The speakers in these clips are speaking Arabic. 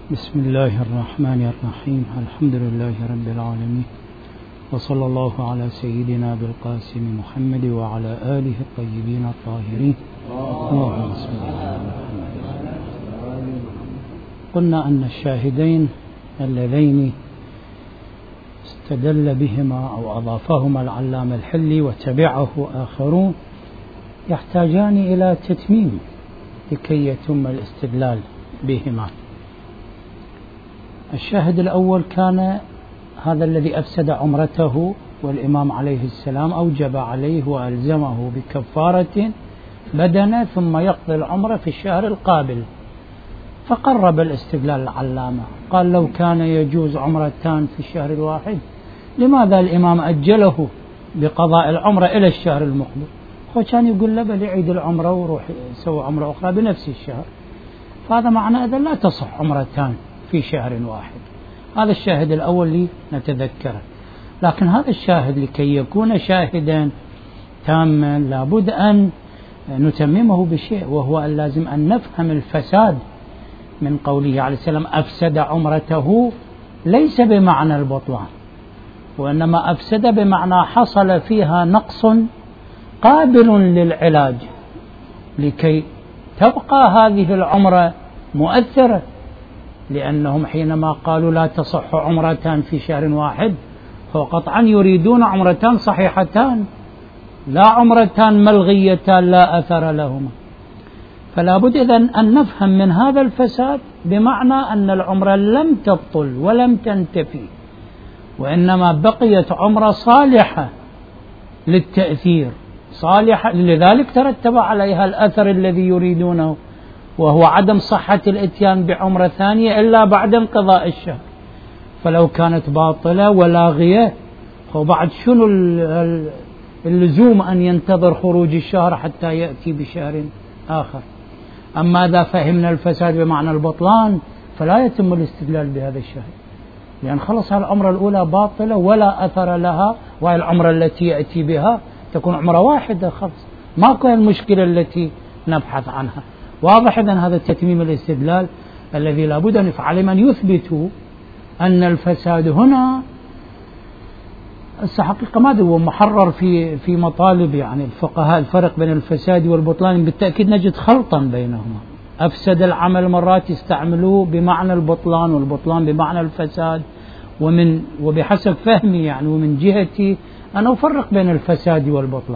بسم الله الرحمن الرحيم. الحمد لله رب العالمين، وصلى الله على سيدنا بالقاسم محمد وعلى آله الطيبين الطاهرين. اللهم صل على محمد. قلنا أن الشاهدين اللذين استدل بهما أو أضافهما العلامة الحلي وتبعه آخرون يحتاجان إلى تتميم لكي يتم الاستدلال بهما. الشاهد الأول كان هذا الذي أفسد عمرته، والإمام عليه السلام أوجب عليه وألزمه بكفارة بدنة ثم يقضي العمرة في الشهر القابل، فقرب الاستدلال العلامة قال لو كان يجوز عمرتان في الشهر الواحد لماذا الإمام أجله بقضاء العمرة إلى الشهر المقبل؟ هو كان يقول له بل يعيد العمرة وروح يسوي عمرة أخرى بنفس الشهر، فهذا معنى إذا لا تصح عمرتان في شهر واحد. هذا الشاهد الأول اللي نتذكره. لكن هذا الشاهد لكي يكون شاهدا تاما لابد أن نتممه بشيء، وهو أن لازم أن نفهم الفساد من قوله عليه السلام أفسد عمرته، ليس بمعنى البطلان، وإنما أفسد بمعنى حصل فيها نقص قابل للعلاج لكي تبقى هذه العمرة مؤثرة. لأنهم حينما قالوا لا تصح عمرتان في شهر واحد فقطعا يريدون عمرتان صحيحتان، لا عمرتان ملغيتان لا أثر لهما. فلا بد إذن أن نفهم من هذا الفساد بمعنى أن العمرة لم تبطل ولم تنتفي، وإنما بقيت عمرة صالحة للتأثير، صالحة لذلك ترتب عليها الأثر الذي يريدونه، وهو عدم صحة الاتيان بعمرة ثانية إلا بعد انقضاء الشهر. فلو كانت باطلة ولاغية وبعد شنو اللزوم أن ينتظر خروج الشهر حتى يأتي بشهر آخر؟ أما إذا فهمنا الفساد بمعنى البطلان فلا يتم الاستدلال بهذا الشهر، لأن خلص العمرة الأولى باطلة ولا أثر لها، والعمرة التي يأتي بها تكون عمرة واحدة خلص، ماكو المشكلة التي نبحث عنها. واضح إذن هذا تتميم الاستدلال الذي لابد أن يفعل من يثبت أن الفساد هنا حقيقة ما هو محرر في مطالب يعني الفقهاء الفرق بين الفساد والبطلان. بالتأكيد نجد خلطا بينهما، أفسد العمل مرات يستعملوه بمعنى البطلان والبطلان بمعنى الفساد، وبحسب فهمي يعني ومن جهتي أنا أفرق بين الفساد والبطلان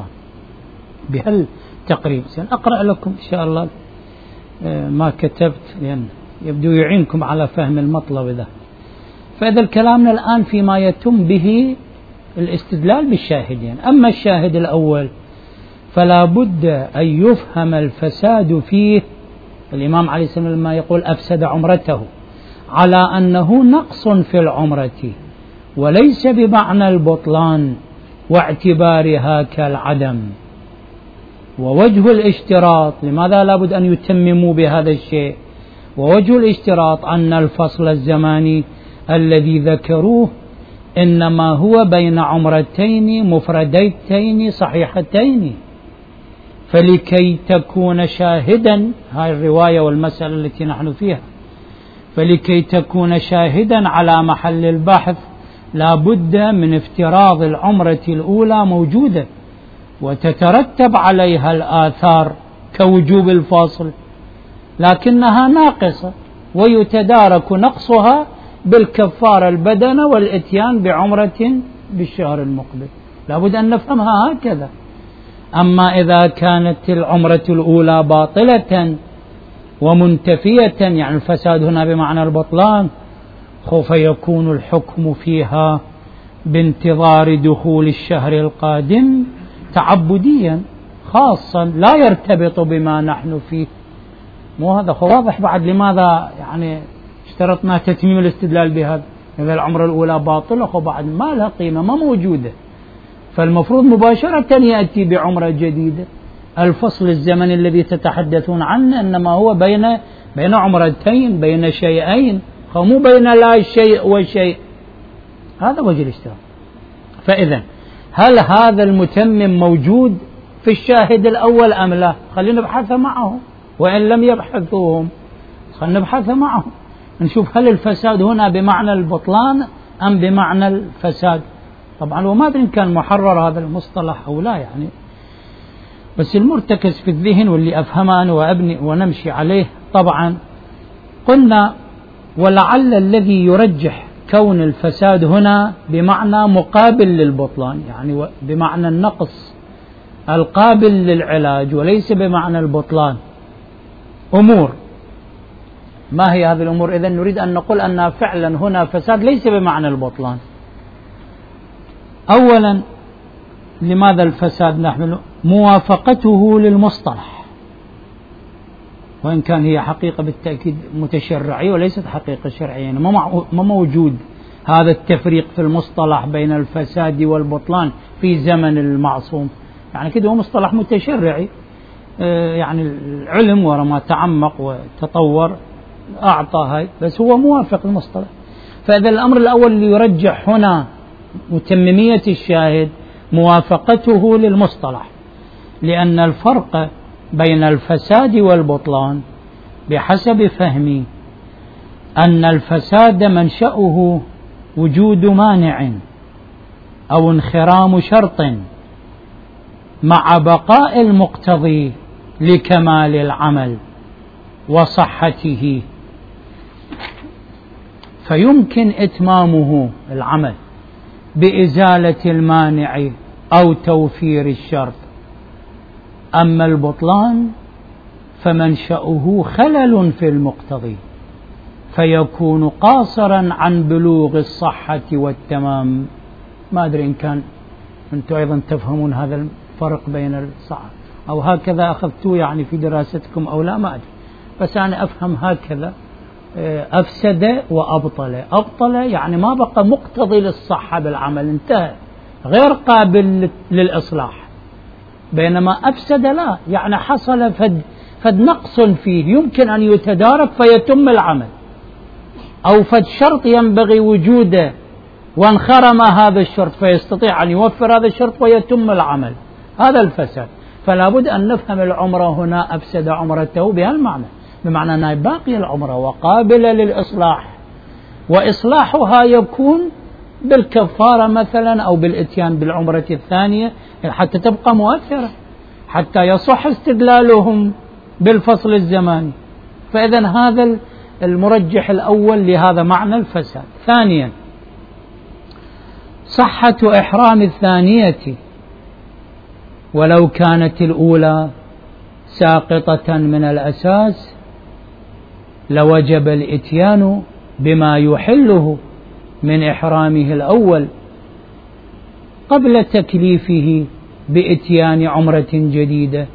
بهالتقريب. سأقرأ لكم إن شاء الله ما كتبت لأن يبدو يعينكم على فهم المطلب ذا. فإذا الكلام الآن فيما يتم به الاستدلال بالشاهدين. أما الشاهد الأول فلا بد أن يفهم الفساد فيه. الإمام عليه السلام لما يقول أفسد عمرته على أنه نقص في العمرة وليس بمعنى البطلان واعتبارها كالعدم. ووجه الاشتراط لماذا لابد أن يتمموا بهذا الشيء؟ ووجه الاشتراط أن الفصل الزماني الذي ذكروه إنما هو بين عمرتين مفردتين صحيحتين، فلكي تكون شاهدا، هاي الرواية والمسألة التي نحن فيها، فلكي تكون شاهدا على محل البحث لابد من افتراض العمرة الأولى موجودة وتترتب عليها الآثار كوجوب الفصل، لكنها ناقصة ويتدارك نقصها بالكفارة البدنة والاتيان بعمرة بالشهر المقبل. لابد أن نفهمها هكذا. أما إذا كانت العمرة الأولى باطلة ومنتفية يعني الفساد هنا بمعنى البطلان، فيكون الحكم فيها بانتظار دخول الشهر القادم تعبديا خاصا لا يرتبط بما نحن فيه. مو هذا واضح بعد لماذا يعني اشترطنا تتميم الاستدلال بهذا؟ إذا العمرة الأولى باطلة وبعد ما لها قيمة ما موجودة، فالمفروض مباشرة يأتي بعمرة جديدة. الفصل الزمني الذي تتحدثون عنه إنما هو بين عمرتين، بين شيئين، مو بين لا شيء وشيء. هذا وجه الاشتراط. فإذا هل هذا المتمم موجود في الشاهد الأول أم لا؟ خلينا نبحث معهم، وإن لم يبحثوهم خلينا نبحث معهم. نشوف هل الفساد هنا بمعنى البطلان أم بمعنى الفساد. طبعا وما أدري إن كان محرر هذا المصطلح أو لا يعني، بس المرتكز في الذهن واللي أفهمه أنا وأبني ونمشي عليه. طبعا قلنا ولعل الذي يرجح كون الفساد هنا بمعنى مقابل للبطلان، يعني بمعنى النقص القابل للعلاج وليس بمعنى البطلان. أمور، ما هي هذه الأمور؟ إذن نريد أن نقول أن فعلا هنا فساد ليس بمعنى البطلان. أولا لماذا الفساد نحمله؟ موافقته للمصطلح، وإن كان هي حقيقة بالتأكيد متشرعية وليست حقيقة شرعية، يعني ما موجود هذا التفريق في المصطلح بين الفساد والبطلان في زمن المعصوم، يعني كده هو مصطلح متشرعي، يعني العلم ورا ما تعمق وتطور أعطى هاي، بس هو موافق المصطلح. فإذا الأمر الأول اللي يرجح هنا متممية الشاهد موافقته للمصطلح، لأن الفرق بين الفساد والبطلان بحسب فهمي أن الفساد منشأه وجود مانع أو انخرام شرط مع بقاء المقتضي لكمال العمل وصحته، فيمكن إتمامه العمل بإزالة المانع أو توفير الشرط. أما البطلان فمنشأه خلل في المقتضي فيكون قاصرا عن بلوغ الصحة والتمام. ما أدري إن كان أنتم أيضا تفهمون هذا الفرق بين الصحة أو هكذا أخذتوه يعني في دراستكم أو لا، ما أدري، بس أنا أفهم هكذا. أفسد وأبطل. أبطل يعني ما بقى مقتضي للصحة بالعمل، انتهى، غير قابل للإصلاح. بينما أفسد لا، يعني حصل فد نقص فيه يمكن أن يتدارك فيتم العمل، أو فد شرط ينبغي وجوده وانخرم هذا الشرط فيستطيع أن يوفر هذا الشرط ويتم العمل. هذا الفساد. فلا بد أن نفهم العمرة هنا أفسد عمرته بهالمعنى، بمعنى أنها باقية العمرة وقابلة للإصلاح، وإصلاحها يكون بالكفارة مثلا أو بالإتيان بالعمرة الثانية حتى تبقى مؤثرة، حتى يصح استدلالهم بالفصل الزماني. فإذا هذا المرجح الأول لهذا معنى الفساد. ثانيا صحة إحرام الثانية، ولو كانت الأولى ساقطة من الأساس لوجب الإتيان بما يحله من إحرامه الأول قبل تكليفه بإتيان عمرة جديدة.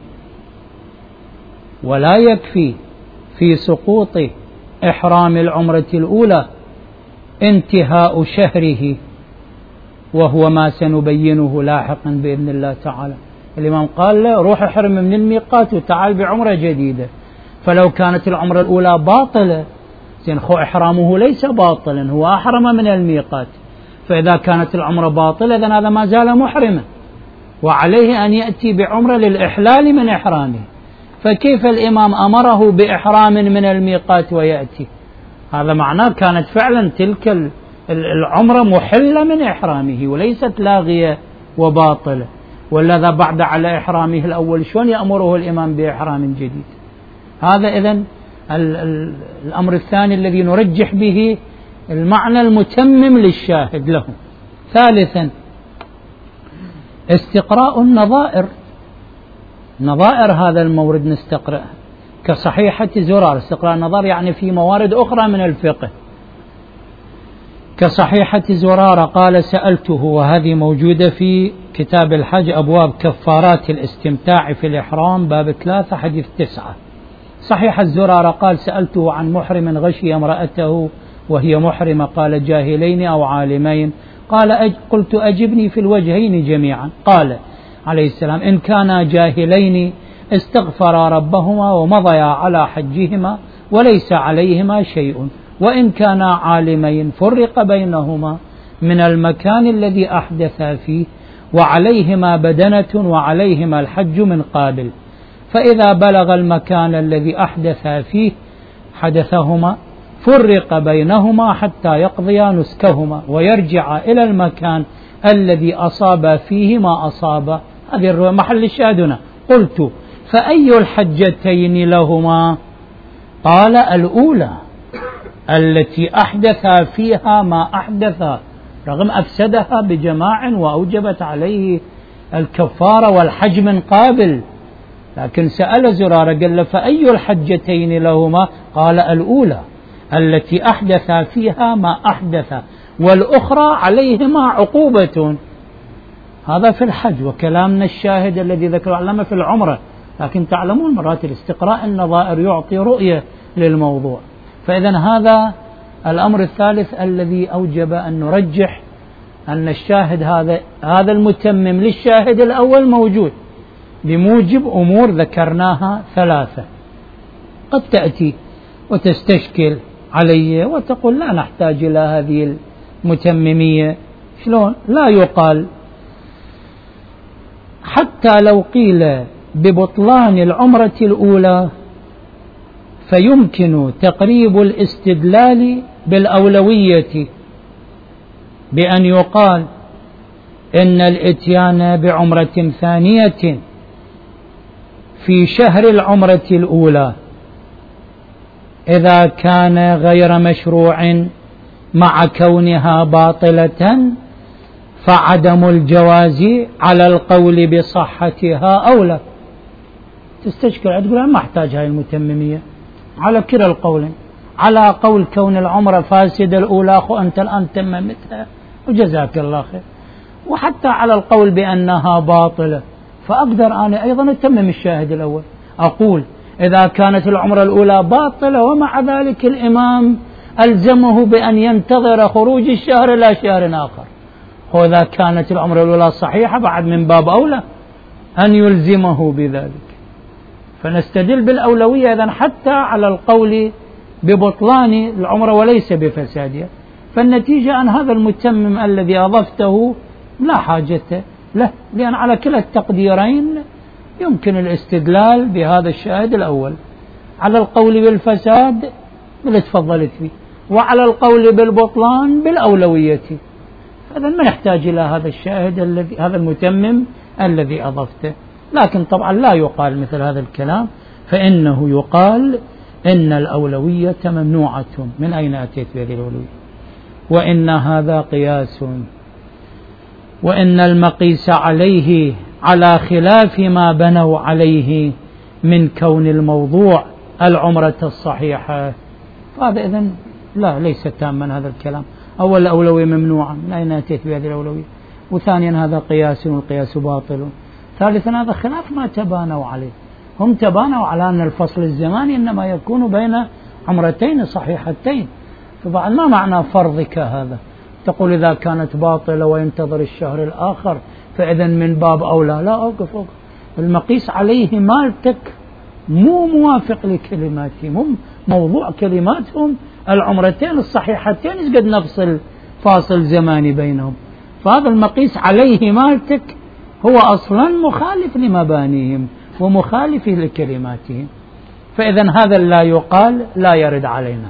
ولا يكفي في سقوط إحرام العمرة الأولى انتهاء شهره، وهو ما سنبينه لاحقا بإذن الله تعالى. الإمام قال له روح احرم من الميقات وتعال بعمرة جديدة. فلو كانت العمرة الأولى باطلة، زين خو إحرامه ليس باطلا، هو أحرم من الميقات، فإذا كانت العمرة باطلة إذن هذا ما زال محرما، وعليه أن يأتي بعمرة للإحلال من إحرامه. فكيف الإمام أمره بإحرام من الميقات ويأتي؟ هذا معناه كانت فعلا تلك العمرة محلة من إحرامه وليست لاغية وباطلة. والذا بعد على إحرامه الأول شلون يأمره الإمام بإحرام جديد؟ هذا إذن الأمر الثاني الذي نرجح به المعنى المتمم للشاهد له. ثالثا استقراء النظائر. نظائر هذا المورد نستقرأ كصحيحة زرار. استقراء النظائر يعني في موارد أخرى من الفقه، كصحيحة زرار قال سألته، وهذه موجودة في كتاب الحج أبواب كفارات الاستمتاع في الإحرام باب 3 حديث 9. صحيح الزرار قال سألته عن محرم غشي امرأته وهي محرمة، قال جاهلين أو عالمين؟ قال قلت أجبني في الوجهين جميعا. قال عليه السلام إن كانا جاهلين استغفرا ربهما ومضيا على حجهما وليس عليهما شيء، وإن كانا عالمين فرق بينهما من المكان الذي أحدثا فيه وعليهما بدنة وعليهما الحج من قابل، فإذا بلغ المكان الذي أحدثا فيه حدثهما فرق بينهما حتى يقضيا نسكهما ويرجع إلى المكان الذي أصاب فيه ما أصاب. هذه محل الشاهدنا. قلت فأي الحجتين لهما؟ قال الأولى التي أحدث فيها ما أحدث رغم أفسدها بجماع وأوجبت عليه الكفارة والحج من قابل، لكن سأل زرارة قال له فأي الحجتين لهما؟ قال الأولى التي أحدث فيها ما أحدث والأخرى عليهما عقوبة. هذا في الحج، وكلامنا الشاهد الذي ذكره علمه في العمرة، لكن تعلمون مرات الاستقراء النظائر يعطي رؤية للموضوع. فإذا هذا الأمر الثالث الذي أوجب أن نرجح أن الشاهد هذا المتمم للشاهد الأول موجود بموجب أمور ذكرناها ثلاثة. قد تأتي وتستشكل علي وتقول لا نحتاج إلى هذه المتممية. شلون؟ لا يقال حتى لو قيل ببطلان العمرة الأولى فيمكن تقريب الاستدلال بالأولوية بأن يقال إن الإتيان بعمرة ثانية في شهر العمرة الأولى إذا كان غير مشروع مع كونها باطلة فعدم الجواز على القول بصحتها أولى. تستشكل تقول ما احتاج هاي المتممية على كلا القول، على قول كون العمرة فاسدة الأولى أخو أنت الآن تممتها وجزاك الله خير، وحتى على القول بأنها باطلة فأقدر أنا أيضا أتمم الشاهد الأول، أقول إذا كانت العمرة الأولى باطلة ومع ذلك الإمام ألزمه بأن ينتظر خروج الشهر إلى شهر آخر، وإذا كانت العمرة الأولى صحيحة بعد من باب أولى أن يلزمه بذلك. فنستدل بالأولوية إذن حتى على القول ببطلان العمرة وليس بفسادها. فالنتيجة أن هذا المتمم الذي أضفته لا حاجة له، لأن على كلا التقديرين يمكن الاستدلال بهذا الشاهد الأول، على القول بالفساد اللي تفضلت به، وعلى القول بالبطلان بالأولوية. هذا ما نحتاج إلى هذا الشاهد هذا المتمم الذي أضفته. لكن طبعا لا يقال مثل هذا الكلام، فإنه يقال إن الأولوية ممنوعة. من أين أتيت بهذه الأولوية؟ وإن هذا قياس، وإن المقيس عليه على خلاف ما بنوا عليه من كون الموضوع العمرة الصحيحة. فهذا إذن لا ليس تاما هذا الكلام. أول الأولوية ممنوعة، من أين أتيت بهذه الأولوية؟ وثانيا هذا قياس والقياس باطل. ثالثا هذا خلاف ما تبانوا عليه، هم تبانوا على أن الفصل الزماني إنما يكون بين عمرتين صحيحتين. طبعا ما معنى فرضك هذا؟ تقول إذا كانت باطلة وينتظر الشهر الآخر فإذا من باب أولى. لا، أوقف المقيس عليه مالتك مو موافق لكلماتهم، هم موضوع كلماتهم العمرتين الصحيحتين قد نفصل فاصل زماني بينهم. فهذا المقيس عليه مالتك هو أصلا مخالف لمبانيهم ومخالف لكلماتهم. فإذا هذا لا يقال لا يرد علينا.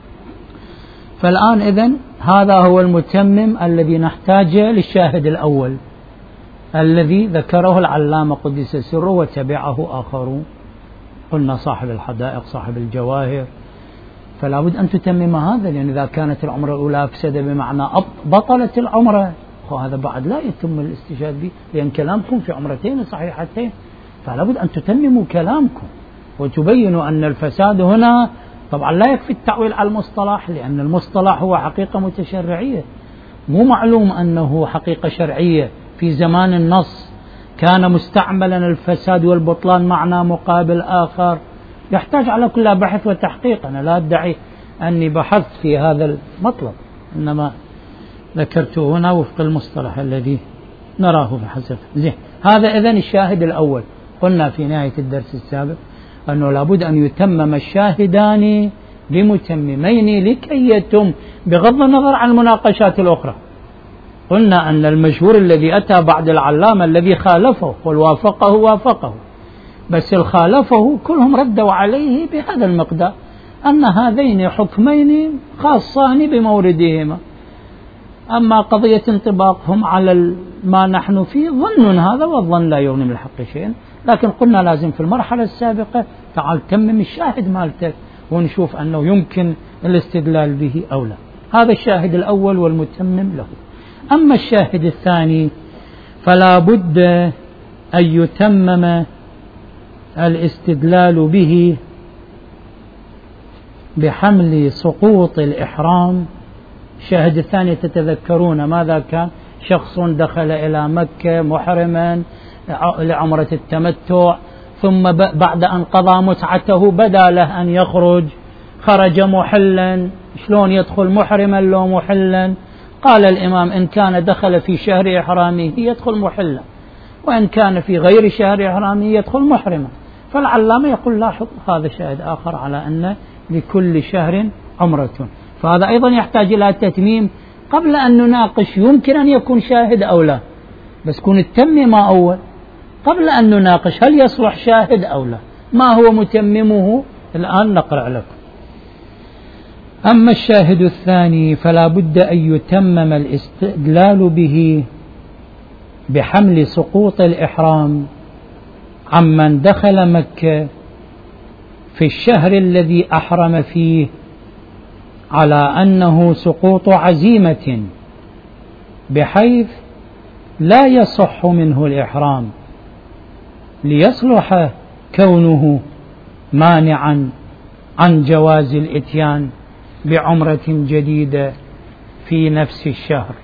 فالآن إذن هذا هو المتمم الذي نحتاج للشاهد الأول الذي ذكره العلامة قدس سره وتبعه آخرون. قلنا صاحب الحدائق صاحب الجواهر. فلا بد أن تتمم هذا، لأن إذا كانت العمرة الأولى أفسد بمعنى بطلت العمرة، هذا بعد لا يتم الاستشهاد به، لأن كلامكم في عمرتين صحيحتين. فلا بد أن تتمموا كلامكم وتبينوا أن الفساد هنا طبعا لا يكفي التعويل على المصطلح، لأن المصطلح هو حقيقة متشرعية، مو معلوم أنه حقيقة شرعية في زمان النص كان مستعملا الفساد والبطلان معنى مقابل آخر يحتاج على كل بحث وتحقيق. أنا لا أدعي أني بحثت في هذا المطلب، إنما ذكرته هنا وفق المصطلح الذي نراه بحسب. زين، هذا إذن الشاهد الأول. قلنا في نهاية الدرس السابق أنه لابد أن يتمم الشاهدان بمتممين لكي يتم، بغض النظر عن المناقشات الأخرى. قلنا أن المشهور الذي أتى بعد العلامة الذي خالفه والوافقه وافقه، بس الخالفه كلهم ردوا عليه بهذا المقدار، أن هذين حكمين خاصان بموردهما. أما قضية انطباقهم على ما نحن فيه ظن، هذا والظن لا يغني من الحق شيئا، لكن قلنا لازم في المرحلة السابقة تعال تمم الشاهد مالتك ونشوف أنه يمكن الاستدلال به أو لا. هذا الشاهد الأول والمتمم له. أما الشاهد الثاني فلا بد أن يتمم الاستدلال به بحمل سقوط الإحرام. الشاهد الثاني تتذكرون ماذا كان؟ شخص دخل إلى مكة محرما لعمرة التمتع، ثم بعد أن قضى متعته بدا له أن يخرج، خرج محلا. شلون يدخل محرما لو محلا؟ قال الإمام إن كان دخل في شهر إحرامه يدخل محلا، وإن كان في غير شهر إحرامه يدخل محرما. فالعلامة يقول لاحظ هذا شاهد آخر على أن لكل شهر عمرة، فهذا أيضا يحتاج إلى تتميم قبل أن نناقش يمكن أن يكون شاهد أو لا، بس كون التممة أول قبل أن نناقش هل يصلح شاهد أو لا. ما هو متممه الآن نقرأ لكم. أما الشاهد الثاني فلا بد أن يتمم الاستدلال به بحمل سقوط الإحرام عمن دخل مكة في الشهر الذي أحرم فيه على أنه سقوط عزيمة، بحيث لا يصح منه الإحرام ليصلح كونه مانعا عن جواز الإتيان بعمرة جديدة في نفس الشهر،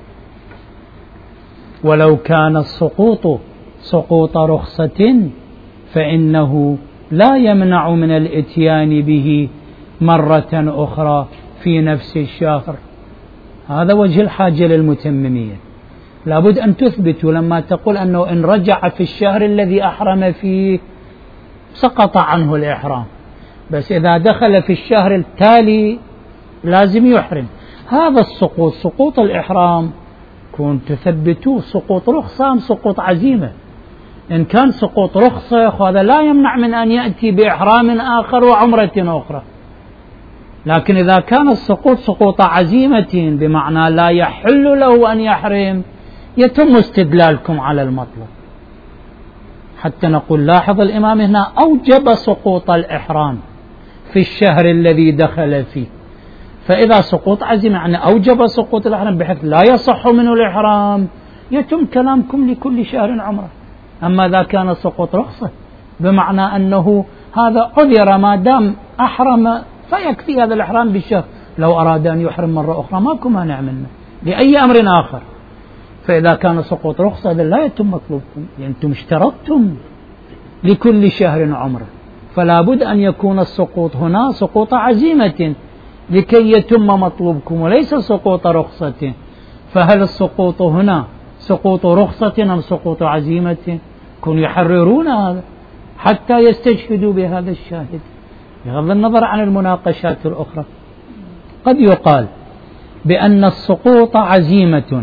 ولو كان السقوط سقوط رخصة فإنه لا يمنع من الإتيان به مرة أخرى في نفس الشهر. هذا وجه الحاجة للمتممية. لابد أن تثبتوا لما تقول أنه إن رجع في الشهر الذي أحرم فيه سقط عنه الإحرام، بس إذا دخل في الشهر التالي لازم يحرم. هذا السقوط سقوط الإحرام كون تثبتوه سقوط رخصة أم سقوط عزيمة. إن كان سقوط رخصة هذا لا يمنع من أن يأتي بإحرام آخر وعمرة أخرى، لكن إذا كان السقوط سقوط عزيمة بمعنى لا يحل له أن يحرم يتم استدلالكم على المطلب حتى نقول لاحظ الإمام هنا أوجب سقوط الإحرام في الشهر الذي دخل فيه، فإذا سقوط عزيمة يعني أوجب سقوط الإحرام بحيث لا يصح منه الإحرام يتم كلامكم لكل شهر عمره. أما إذا كان سقوط رخصة بمعنى أنه هذا عذر ما دام أحرم فيكفي هذا الإحرام بالشهر، لو أراد أن يحرم مرة أخرى ماكو مانع منه لأي أمر آخر. فإذا كان سقوط رخصة لا يتم مطلوبكم، يعني أنتم اشترطتم لكل شهر عمره، فلا بد أن يكون السقوط هنا سقوط عزيمة لكي يتم مطلوبكم وليس سقوط رخصة. فهل السقوط هنا سقوط رخصة أم سقوط عزيمة؟ كونوا يحررون هذا حتى يستشهدوا بهذا الشاهد بغض النظر عن المناقشات الأخرى. قد يقال بأن السقوط عزيمة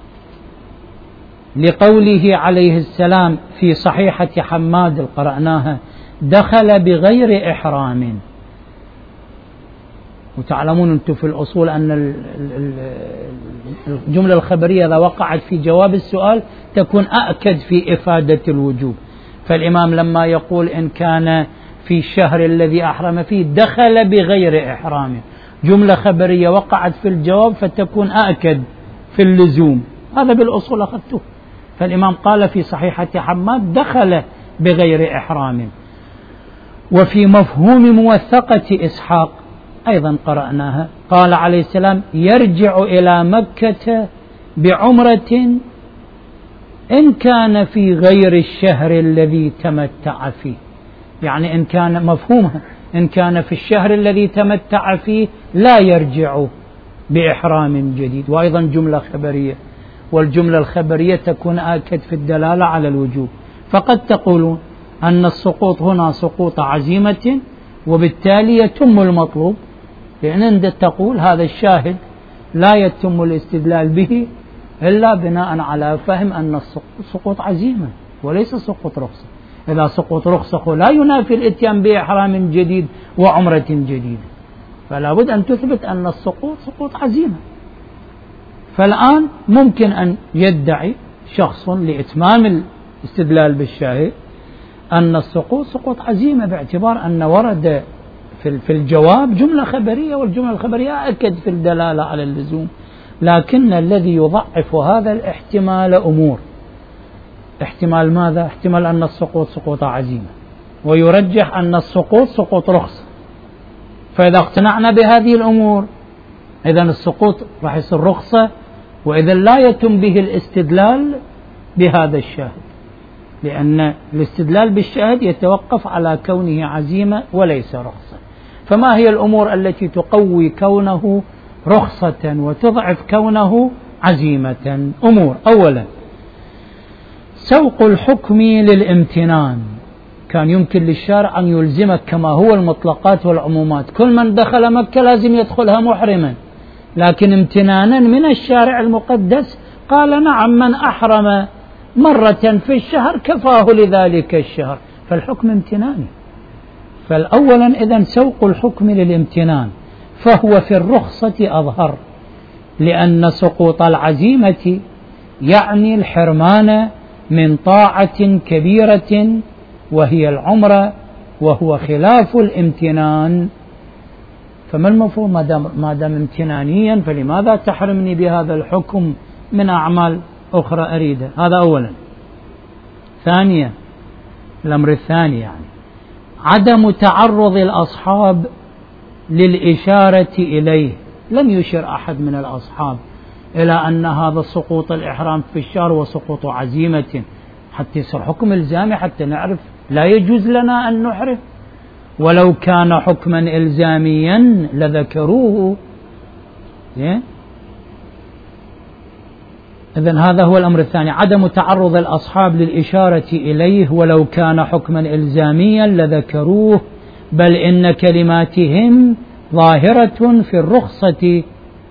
لقوله عليه السلام في صحيحة حماد قرأناها دخل بغير إحرام. وتعلمون أنتم في الأصول أن الجملة الخبرية إذا وقعت في جواب السؤال تكون أأكد في إفادة الوجوب. فالإمام لما يقول إن كان في الشهر الذي أحرم فيه دخل بغير إحرام، جملة خبرية وقعت في الجواب فتكون أأكد في اللزوم. هذا بالأصول أخذته. فالإمام قال في صحيحة حماد دخل بغير إحرام. وفي مفهوم موثقة إسحاق أيضا قرأناها قال عليه السلام يرجع إلى مكة بعمرة إن كان في غير الشهر الذي تمتع فيه، يعني إن كان مفهومها إن كان في الشهر الذي تمتع فيه لا يرجع بإحرام جديد. وأيضا جملة خبرية، والجملة الخبرية تكون آكد في الدلالة على الوجوب. فقد تقولون أن السقوط هنا سقوط عزيمة وبالتالي يتم المطلوب، لأن أنت تقول هذا الشاهد لا يتم الاستدلال به إلا بناء على فهم أن السقوط عزيمة وليس سقوط رخصة. إذا سقوط رخصة لا ينافي الإتيان بإحرام جديد وعمرة جديدة. فلا بد أن تثبت أن السقوط سقوط عزيمة. فالآن ممكن أن يدعي شخص لإتمام الاستدلال بالشاهد أن السقوط سقوط عزيمة، باعتبار أن ورد في الجواب جملة خبرية، والجملة الخبرية أكد في الدلالة على اللزوم. لكن الذي يضعف هذا الاحتمال أمور: احتمال ماذا؟ احتمال أن السقوط سقوط عزيمة، ويرجح أن السقوط سقوط رخصة. فإذا اقتنعنا بهذه الأمور إذن السقوط راح يصير رخصة، وإذا لا يتم به الاستدلال بهذا الشاهد، لأن الاستدلال بالشاهد يتوقف على كونه عزيمة وليس رخصة. فما هي الأمور التي تقوي كونه رخصة وتضعف كونه عزيمة؟ أمور: أولا سوق الحكم للامتنان. كان يمكن للشارع أن يلزمك كما هو المطلقات والعمومات كل من دخل مكة لازم يدخلها محرما، لكن امتنانا من الشارع المقدس قال نعم، من أحرم مرة في الشهر كفاه لذلك الشهر، فالحكم امتناني. فالأولا إذن سوق الحكم للامتنان، فهو في الرخصة أظهر، لأن سقوط العزيمة يعني الحرمان من طاعة كبيرة وهي العمرة، وهو خلاف الامتنان. فما المفروض ما دام امتنانيا فلماذا تحرمني بهذا الحكم من أعمال أخرى أريدها؟ هذا أولا. ثانيا، الأمر الثاني يعني عدم تعرض الأصحاب للإشارة إليه. لم يشر أحد من الأصحاب إلى أن هذا سقوط الإحرام في الشهر وسقوط عزيمة حتى يصير حكم إلزامي، حتى نعرف لا يجوز لنا أن نحرم. ولو كان حكما إلزاميا لذكروه. إذن هذا هو الأمر الثاني: عدم تعرض الأصحاب للإشارة إليه، ولو كان حكما إلزاميا لذكروه، بل إن كلماتهم ظاهرة في الرخصة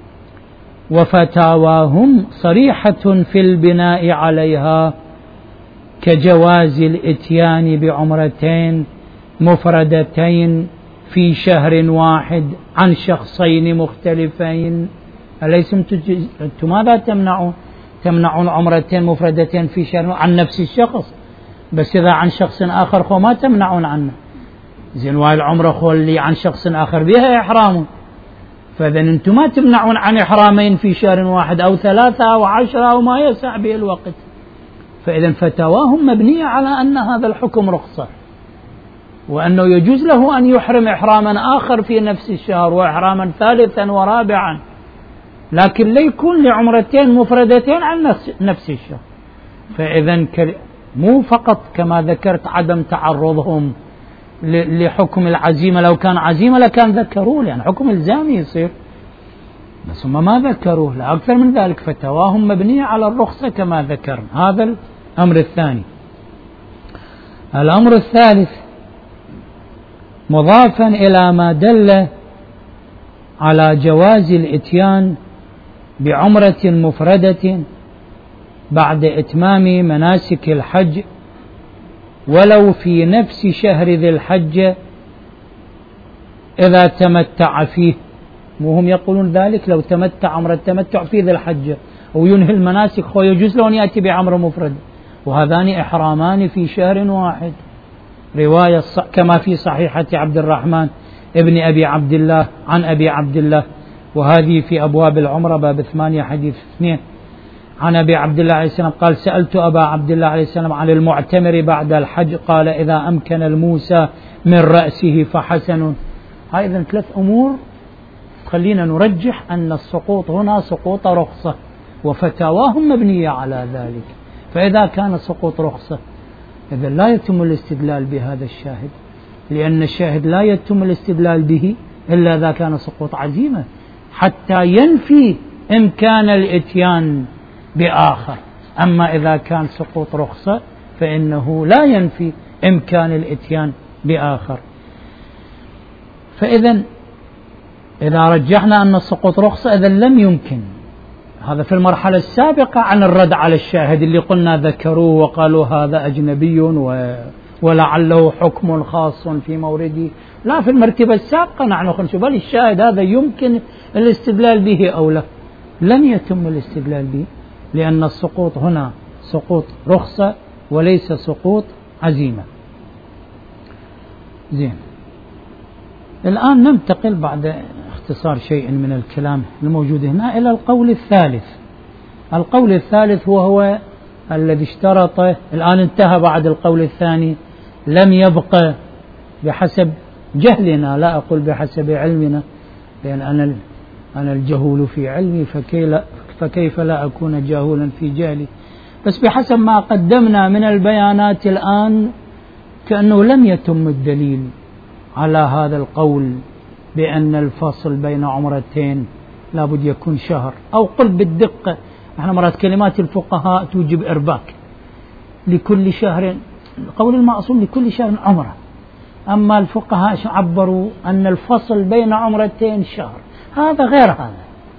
وفتاواهم صريحة في البناء عليها، كجواز الإتيان بعمرتين مفردتين في شهر واحد عن شخصين مختلفين. أليس أنتم ماذا تمنعون عمرتين مفردتين في شهر عن نفس الشخص؟ بس إذا عن شخص آخر خو ما تمنعون عنه. زين واي العمرة خو اللي عن شخص آخر بها إحرامه، فإذا أنتم ما تمنعون عن إحرامين في شهر واحد أو 3 أو 10 أو ما يسع به الوقت. فإذا فتواهم مبنية على أن هذا الحكم رخصة، وأنه يجوز له أن يحرم إحراما آخر في نفس الشهر وإحراما ثالثا ورابعا، لكن لا يكون لعمرتين مفردتين عن نفس الشهر. فإذا مو فقط كما ذكرت عدم تعرضهم لحكم العزيمة، لو كان عزيمة لكان ذكروه، لأن حكم الزامي يصير، بس هم ما ذكروه. لا أكثر من ذلك، فتواهم مبنية على الرخصة كما ذكرنا. هذا الأمر الثاني. الأمر الثالث مضافا إلى ما دل على جواز الإتيان بعمرة مفردة بعد إتمام مناسك الحج ولو في نفس شهر ذي الحجة إذا تمتع فيه. وهم يقولون ذلك لو تمتع عمر التمتع في ذي الحجة وينهي المناسك هو يجوز له أن يأتي بعمر مفرد، وهذان إحرامان في شهر واحد. رواية كما في صحيحة عبد الرحمن ابن أبي عبد الله عن أبي عبد الله، وهذه في أبواب العمرة باب 8 حديث 2، عن أبي عبد الله عليه السلام قال: سألت أبا عبد الله عليه السلام عن المعتمر بعد الحج، قال: إذا أمكن الموسى من رأسه فحسن. هاي إذن 3 أمور خلينا نرجح أن السقوط هنا سقوط رخصة، وفتاواهم مبنية على ذلك. فإذا كان سقوط رخصة إذا لا يتم الاستدلال بهذا الشاهد، لأن الشاهد لا يتم الاستدلال به إلا إذا كان سقوط عزيمة حتى ينفي إمكان الإتيان بآخر. أما إذا كان سقوط رخصة فإنه لا ينفي إمكان الإتيان بآخر. فإذا إذا رجحنا أن السقوط رخصة إذا لم يمكن، هذا في المرحلة السابقة عن الرد على الشاهد اللي قلنا ذكروه وقالوا هذا أجنبي ولعله حكم خاص في مورده لا في المرتبة السابقة. نحن نشوف بل الشاهد هذا يمكن الاستدلال به أو لا. لن يتم الاستدلال به لأن السقوط هنا سقوط رخصة وليس سقوط عزيمة. زين، الآن ننتقل بعد اختصار شيء من الكلام الموجود هنا إلى القول الثالث. القول الثالث وهو الذي اشترطه، الآن انتهى بعد القول الثاني، لم يبقى بحسب جهلنا، لا أقول بحسب علمنا لأن أنا الجهول في علمي فكيف لا أكون جاهولا في جهلي، بس بحسب ما قدمنا من البيانات الآن كأنه لم يتم الدليل على هذا القول بأن الفصل بين عمرتين لابد يكون شهر، أو قل بالدقة، احنا مرات كلمات الفقهاء توجب إرباك لكل شهر، قول المعصوم لكل شهر عمرة، أما الفقهاء عبروا أن الفصل بين عمرتين شهر، هذا غير هذا،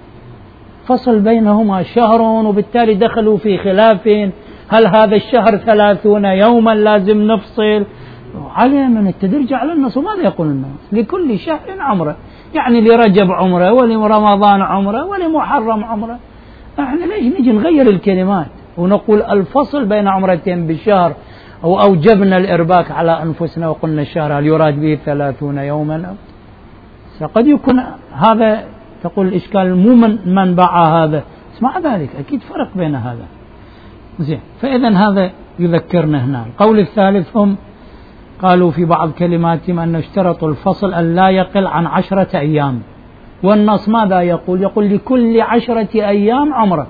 فصل بينهما شهر، وبالتالي دخلوا في خلاف هل هذا الشهر 30 يوما لازم نفصل عليه من التدرج على النص. وماذا يقول الناس؟ لكل شهر عمرة، يعني لرجب عمرة ولرمضان عمرة ولمحرم عمرة. احنا ليش نجي نغير الكلمات ونقول الفصل بين عمرتين بالشهر، أو أوجبنا الإرباك على أنفسنا وقلنا الشهر هل يراد به 30 يوما؟ قد يكون هذا تقول الإشكال مو من منبع هذا، اسمع ذلك أكيد فرق بين هذا. زين، فإذا هذا يذكرنا هنا. القول الثالث هم قالوا في بعض كلماتهم أن اشترطوا الفصل أن لا يقل عن 10 أيام، والنص ماذا يقول؟ يقول لكل 10 أيام عمرة.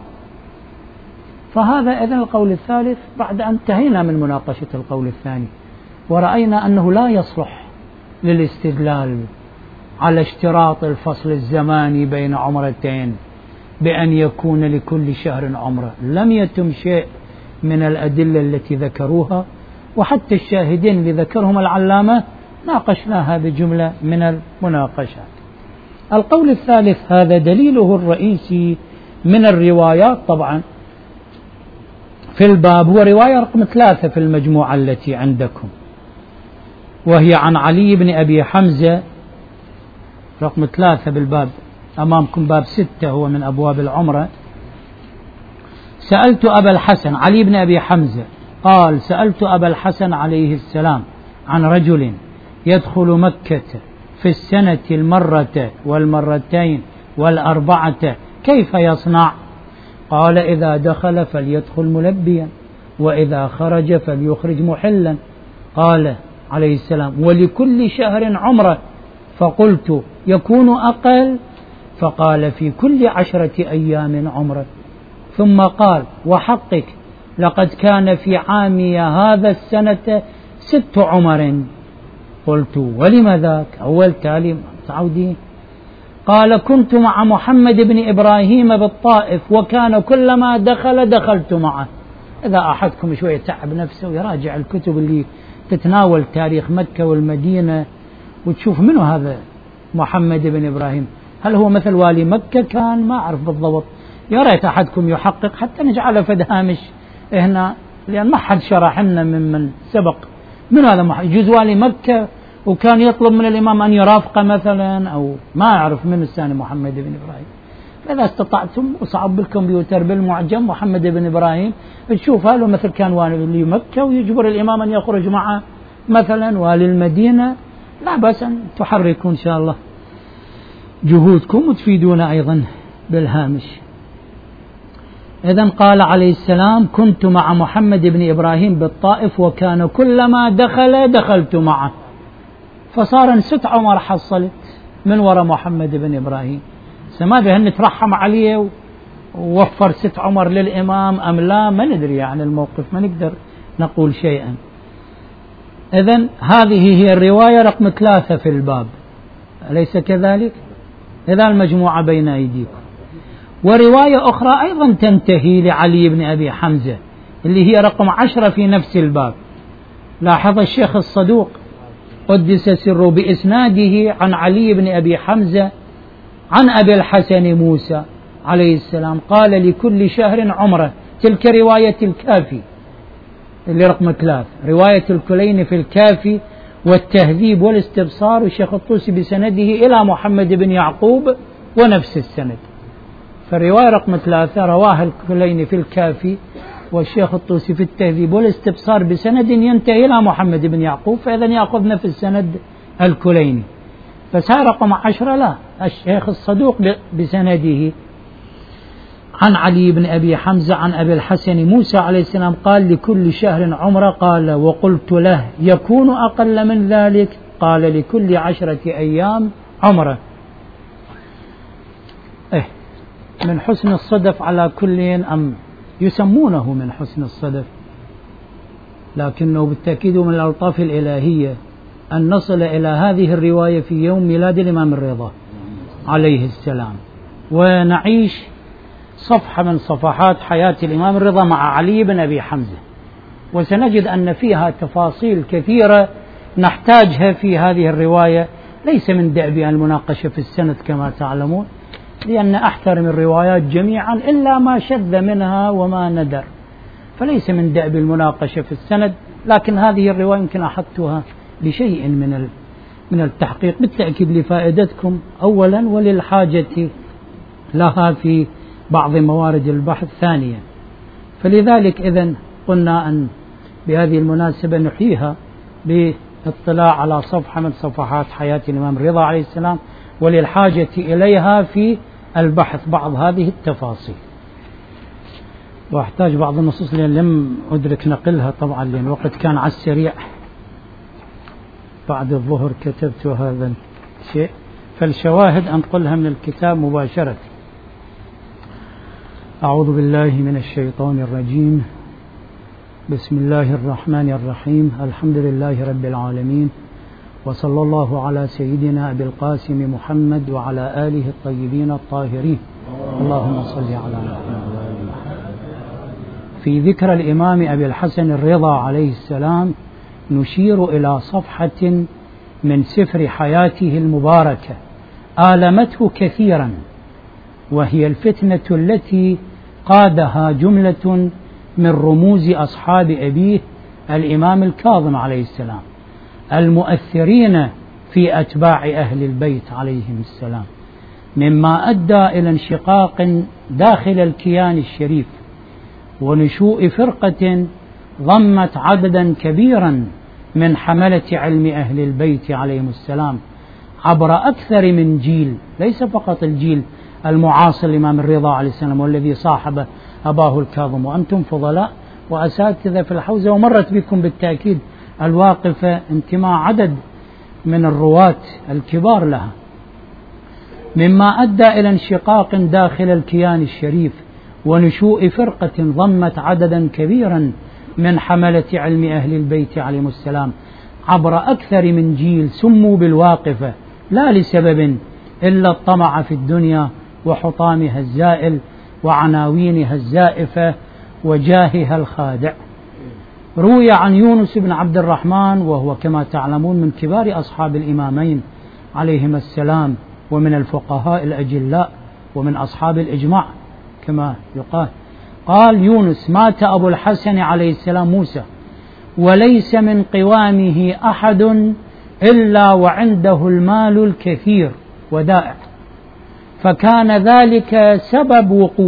فهذا إذن القول الثالث بعد أن انتهينا من مناقشة القول الثاني ورأينا أنه لا يصلح للاستدلال على اشتراط الفصل الزماني بين عمرتين بأن يكون لكل شهر عمرة. لم يتم شيء من الأدلة التي ذكروها، وحتى الشاهدين اللي ذكرهم العلامة ناقشناها بجملة من المناقشات. القول الثالث هذا دليله الرئيسي من الروايات طبعا في الباب، هو رواية رقم 3 في المجموعة التي عندكم، وهي عن علي بن أبي حمزة، رقم 3 بالباب أمامكم، باب 6 هو من أبواب العمرة. سألت أبا الحسن، علي بن أبي حمزة قال سألت أبا الحسن عليه السلام عن رجل يدخل مكة في السنة المرة والمرتين والأربعة كيف يصنع؟ قال إذا دخل فليدخل ملبيا، وإذا خرج فليخرج محلا. قال عليه السلام ولكل شهر عمرة، فقلت يكون أقل؟ فقال في كل 10 أيام عمرة. ثم قال وحقك لقد كان في عامي هذا السنة 6 عمر. قلت ولم ذاك؟ أول تالي متعودين. قال كنت مع محمد بن إبراهيم بالطائف وكان كلما دخلت معه. إذا أحدكم شوية تعب نفسه ويراجع الكتب اللي تتناول تاريخ مكة والمدينة وتشوف منه هذا محمد بن إبراهيم، هل هو مثل والي مكة كان؟ ما أعرف بالضبط، يا ريت أحدكم يحقق حتى نجعله فد هامش هنا، لأن ما حد شرح لنا ممن سبق من هذا يجوز والي مكة وكان يطلب من الإمام أن يرافقه مثلا، أو ما أعرف من الثاني محمد بن إبراهيم. فإذا استطعتم وصعب بالكمبيوتر بالمعجم محمد بن إبراهيم تشوف هل مثل كان والي مكة ويجبر الإمام أن يخرج معه مثلا والي المدينة، لا بأس أن تحركوا إن شاء الله جهودكم وتفيدون أيضا بالهامش. إذن قال عليه السلام كنت مع محمد بن إبراهيم بالطائف وكان كلما دخلت معه، فصار 6 عمر حصلت من وراء محمد بن إبراهيم. سماذا هل نترحم عليه ووفر 6 عمر للإمام أم لا؟ ما ندري يعني الموقف، ما نقدر نقول شيئا. إذن هذه هي الرواية رقم 3 في الباب، أليس كذلك؟ إذا المجموعة بين أيديكم. ورواية أخرى أيضا تنتهي لعلي بن أبي حمزة اللي هي رقم 10 في نفس الباب. لاحظ الشيخ الصدوق قدس سره بإسناده عن علي بن أبي حمزة عن أبي الحسن موسى عليه السلام قال لكل شهر عمرة، تلك رواية الكافي. اللي رقم 3 رواية الكليني في الكافي والتهذيب والاستبصار، والشيخ الطوسي بسنده إلى محمد بن يعقوب ونفس السند. فالرواية رقم 3 رواها الكليني في الكافي والشيخ الطوسي في التهذيب والاستبصار بسند ينتهي إلى محمد بن يعقوب، فإذا يأخذنا في السند الكليني. فسار رقم 10 لا، الشيخ الصدوق بسنده عن علي بن أبي حمزة عن أبي الحسن موسى عليه السلام قال لكل شهر عمرة، قال وقلت له يكون أقل من ذلك؟ قال لكل 10 أيام عمرة. من حسن الصدف على كل أم يسمونه من حسن الصدف، لكنه بالتأكيد من الألطاف الإلهية أن نصل إلى هذه الرواية في يوم ميلاد الإمام الرضا عليه السلام، ونعيش صفحة من صفحات حياة الإمام الرضا مع علي بن أبي حمزة، وسنجد أن فيها تفاصيل كثيرة نحتاجها في هذه الرواية. ليس من دأبي المناقشة في السند كما تعلمون، لأن أحترم الروايات جميعا إلا ما شذ منها وما ندر، فليس من دأب المناقشة في السند، لكن هذه الرواية يمكن أحطها بشيء من التحقيق بالتأكيد لفائدتكم أولا، وللحاجة لها في بعض موارد البحث ثانيا. فلذلك إذن قلنا أن بهذه المناسبة نحييها بالاطلاع على صفحة من صفحات حياة الإمام الرضا عليه السلام، وللحاجة إليها في البحث بعض هذه التفاصيل. وأحتاج بعض النصوص لأن لم أدرك نقلها طبعا لأن الوقت كان على السريع، بعد الظهر كتبت هذا الشيء، فالشواهد أنقلها من الكتاب مباشرة. أعوذ بالله من الشيطان الرجيم، بسم الله الرحمن الرحيم، الحمد لله رب العالمين، وصلى الله على سيدنا أبي القاسم محمد وعلى آله الطيبين الطاهرين، اللهم صل على محمد وآل محمد. في ذكر الإمام أبي الحسن الرضا عليه السلام نشير إلى صفحة من سفر حياته المباركة آلمته كثيرا، وهي الفتنة التي قادها جملة من رموز أصحاب أبيه الإمام الكاظم عليه السلام المؤثرين في أتباع أهل البيت عليهم السلام، مما أدى إلى انشقاق داخل الكيان الشريف ونشوء فرقة ضمت عددا كبيرا من حملة علم أهل البيت عليهم السلام عبر أكثر من جيل، ليس فقط الجيل المعاصر الإمام الرضا عليه السلام والذي صاحب أباه الكاظم، وأنتم فضلاء وأساتذة في الحوزة، ومرت بكم بالتأكيد الواقفة انتماء عدد من الرواة الكبار لها، مما أدى إلى انشقاق داخل الكيان الشريف ونشوء فرقة ضمت عددا كبيرا من حملة علم أهل البيت عليهم السلام عبر أكثر من جيل، سموا بالواقفة لا لسبب إلا الطمع في الدنيا وحطامها الزائل وعناوينها الزائفة وجاهها الخادع. روي عن يونس بن عبد الرحمن، وهو كما تعلمون من كبار أصحاب الإمامين عليهما السلام ومن الفقهاء الأجلاء ومن أصحاب الإجماع كما يقال، قال يونس: مات أبو الحسن عليه السلام موسى وليس من قوامه أحد إلا وعنده المال الكثير ودائع، فكان ذلك سبب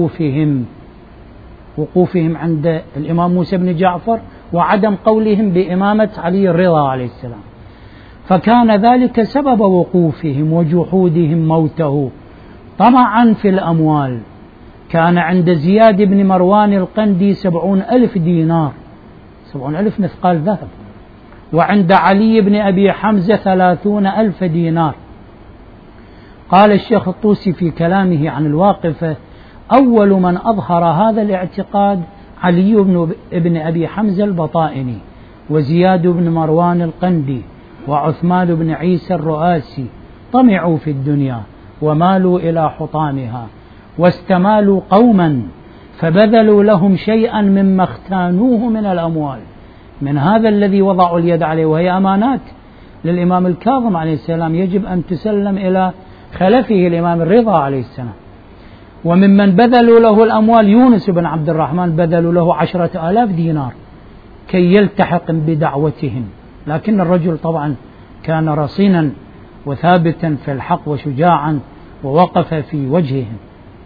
وقوفهم عند الإمام موسى بن جعفر وعدم قولهم بإمامة علي الرضا عليه السلام، فكان ذلك سبب وقوفهم وجحودهم موته طمعا في الأموال. كان عند زياد بن مروان القندي 70,000 دينار، 70,000 مثقال ذهب، وعند علي بن أبي حمزة 30,000 دينار. قال الشيخ الطوسي في كلامه عن الواقفة: أول من أظهر هذا الاعتقاد علي بن أبي حمزة البطائني، وزياد بن مروان القندي، وعثمان بن عيسى الرؤاسي، طمعوا في الدنيا ومالوا إلى حطامها، واستمالوا قوما فبذلوا لهم شيئا مما اختانوه من الأموال، من هذا الذي وضعوا اليد عليه، وهي أمانات للإمام الكاظم عليه السلام يجب أن تسلم إلى خلفه الإمام الرضا عليه السلام. وممن بذلوا له الأموال يونس بن عبد الرحمن، بذلوا له 10,000 دينار كي يلتحق بدعوتهم، لكن الرجل طبعا كان رصينا وثابتا في الحق وشجاعا ووقف في وجههم.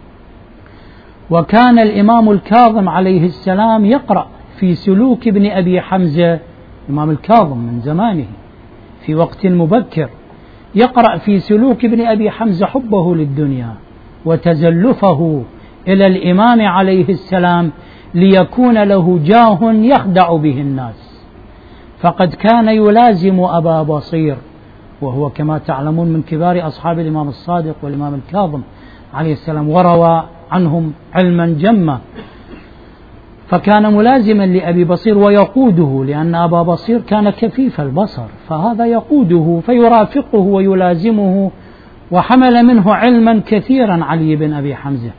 وكان الإمام الكاظم عليه السلام يقرأ في سلوك ابن أبي حمزة، الإمام الكاظم من زمانه في وقت مبكر يقرأ في سلوك ابن أبي حمزة حبه للدنيا وتزلفه إلى الإمام عليه السلام ليكون له جاه يخدع به الناس، فقد كان يلازم أبا بصير، وهو كما تعلمون من كبار أصحاب الإمام الصادق والإمام الكاظم عليه السلام، وروى عنهم علما جما، فكان ملازما لأبي بصير ويقوده، لأن أبا بصير كان كفيف البصر، فهذا يقوده فيرافقه ويلازمه، وحمل منه علما كثيرا علي بن أبي حمزة.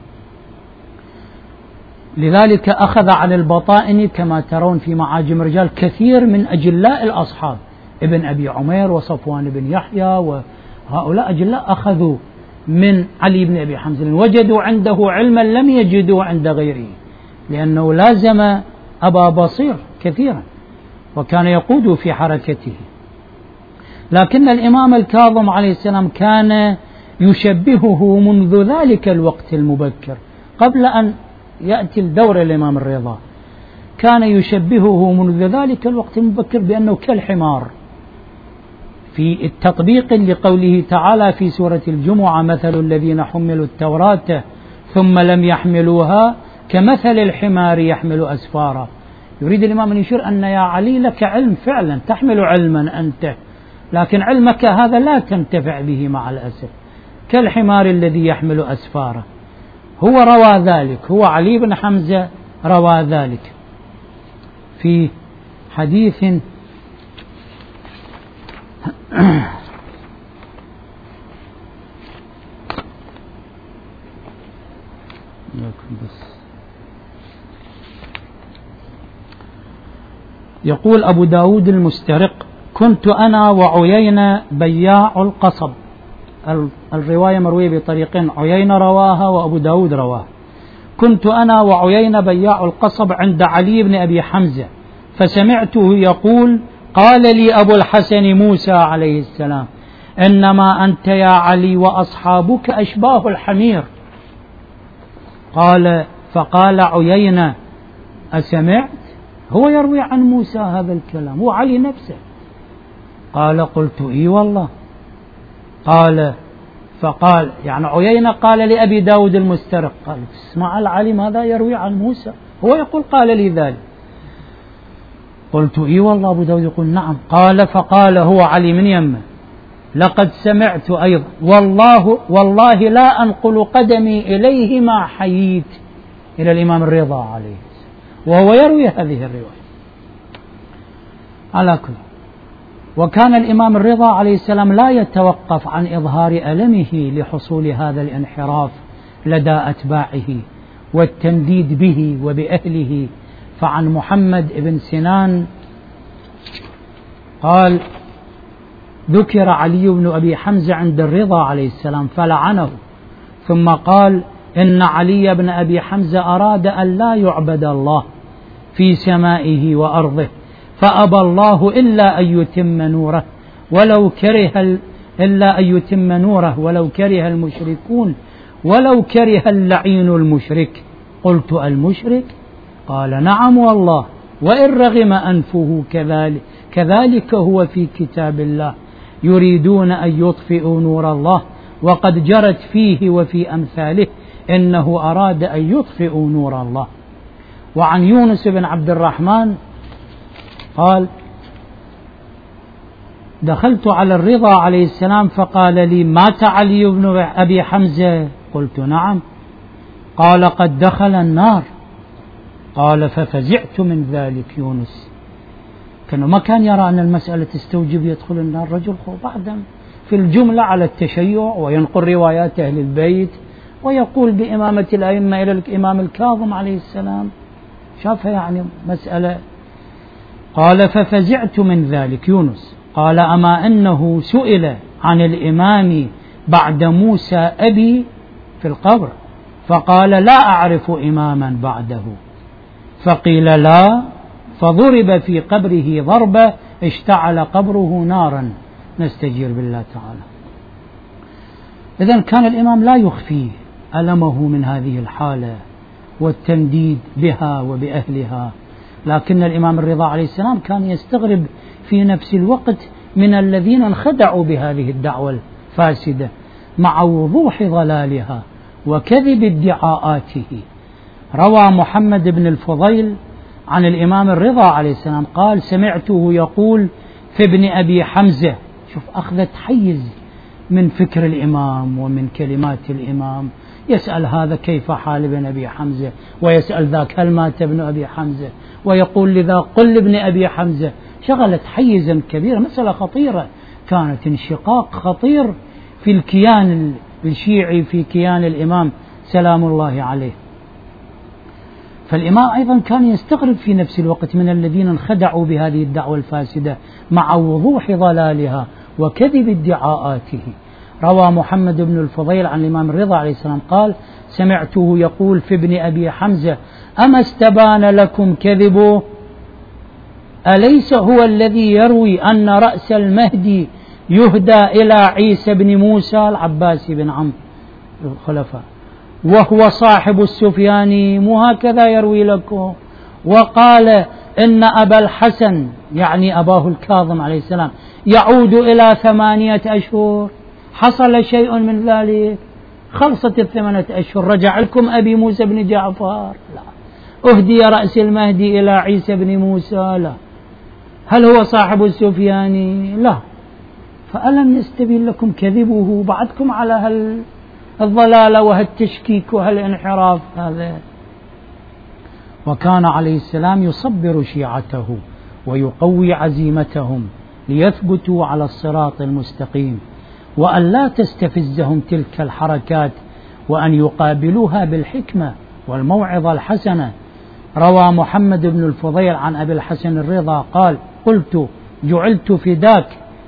لذلك أخذ عن البطائن كما ترون في معاجم الرجال كثير من أجلاء الأصحاب، ابن أبي عمير وصفوان بن يحيى وهؤلاء أجلاء أخذوا من علي بن أبي حمزة، وجدوا عنده علما لم يجدوا عند غيره، لأنه لازم أبا بصير كثيرا وكان يقود في حركته. لكن الإمام الكاظم عليه السلام كان يشبهه منذ ذلك الوقت المبكر قبل أن يأتي الدور الإمام الرضا، كان يشبهه منذ ذلك الوقت المبكر بأنه كالحمار، في التطبيق لقوله تعالى في سورة الجمعة: مثل الذين حملوا التوراة ثم لم يحملوها كمثل الحمار يحمل أسفارا. يريد الإمام أن يشير أن يا علي لك علم فعلا، تحمل علما أنت، لكن علمك هذا لا تنتفع به مع الأسف، كالحمار الذي يحمل أسفارا. هو روى ذلك، هو علي بن حمزة روى ذلك في حديث يقول أبو داود المسترق: كنت أنا وعيينة بياع القصب. الرواية مروية بطريقين، عيينة رواها وأبو داود رواها. كنت أنا وعيينة بياع القصب عند علي بن أبي حمزة، فسمعته يقول: قال لي أبو الحسن موسى عليه السلام: إنما أنت يا علي وأصحابك أشباه الحمير. فقال عيينة: أسمعت؟ هو يروي عن موسى هذا الكلام، هو علي نفسه. قلت إي والله. فقال يعني عيينة قال لأبي داود المسترق، قال: اسمع العلم هذا يروي عن موسى، هو يقول قال لي ذلك. قلت إي والله. أبو داود يقول: نعم. فقال هو علي من يمه: لقد سمعت أيضا، والله لا أنقل قدمي إليه ما حييت، إلى الإمام الرضا عليه السلام، وهو يروي هذه الرواية على كل. وكان الإمام الرضا عليه السلام لا يتوقف عن إظهار ألمه لحصول هذا الانحراف لدى أتباعه والتنديد به وبأهله. فعن محمد بن سنان قال: ذكر علي بن أبي حمزة عند الرضا عليه السلام فلعنه، ثم قال: إن علي بن أبي حمزة أراد أن لا يعبد الله في سمائه وأرضه، فأبى الله إلا أن يتم نوره ولو كره المشركون ولو كره اللعين المشرك. قلت: المشرك؟ قال: نعم والله، وإن رغم أنفه كذلك هو في كتاب الله، يريدون أن يطفئوا نور الله وقد جرت فيه وفي أمثاله، إنه أراد أن يطفئوا نور الله. وعن يونس بن عبد الرحمن قال: دخلت على الرضا عليه السلام فقال لي: مات علي بن أبي حمزة؟ قلت: نعم. قال: قد دخل النار. ففزعت من ذلك. يونس كانوا ما كان يرى أن المسألة تستوجب يدخل النار، رجل بعدا في الجملة على التشيع، وينقل روايات أهل البيت ويقول بإمامة الأئمة إلى الإمام الكاظم عليه السلام، شافها يعني مسألة. قال: ففزعت من ذلك. يونس قال: أما أنه سئل عن الإمام بعد موسى أبي في القبر فقال: لا أعرف إماما بعده، فقيل: لا، فضرب في قبره ضربة اشتعل قبره نارا، نستجير بالله تعالى. إذن كان الإمام لا يخفي ألمه من هذه الحالة والتنديد بها وبأهلها، لكن الإمام الرضا عليه السلام كان يستغرب في نفس الوقت من الذين انخدعوا بهذه الدعوة الفاسدة مع وضوح ضلالها وكذب ادعاءاته. روى محمد بن الفضيل عن الإمام الرضا عليه السلام قال: سمعته يقول في ابن أبي حمزة. شوف أخذت حيز من فكر الإمام ومن كلمات الإمام، يسأل هذا كيف حال ابن أبي حمزة، ويسأل ذاك هل مات ابن أبي حمزة، ويقول لذا قل لابن أبي حمزة. شغلت حيزا كبيرا، مسألة خطيرة، كانت انشقاق خطير في الكيان الشيعي، في كيان الإمام سلام الله عليه. فالإمام أيضا كان يستغرب في نفس الوقت من الذين انخدعوا بهذه الدعوة الفاسدة مع وضوح ضلالها وكذب ادعاءاته. روى محمد بن الفضيل عن الإمام الرضا عليه السلام قال: سمعته يقول في ابن أبي حمزة: أما استبان لكم كذبه؟ أليس هو الذي يروي أن رأس المهدي يهدى إلى عيسى بن موسى العباسي بن عمرو الخلفاء، وهو صاحب السفياني، مو هكذا يروي لكم؟ وقال إن أبا الحسن يعني أباه الكاظم عليه السلام يعود إلى 8 أشهر. حصل شيء من ذلك؟ خلصت 8 أشهر، رجع لكم أبي موسى بن جعفر؟ لا. أهدي رأس المهدي إلى عيسى بن موسى؟ لا. هل هو صاحب السفياني؟ لا. فألم يستبين لكم كذبه بعدكم على الضلالة وهالتشكيك وهالانحراف هذا؟ وكان عليه السلام يصبر شيعته ويقوي عزيمتهم ليثبتوا على الصراط المستقيم، وأن لا تستفزهم تلك الحركات، وأن يقابلوها بالحكمة والموعظة الحسنة. روى محمد بن الفضيل عن أبي الحسن الرضا قال: قلت: جعلت فداك،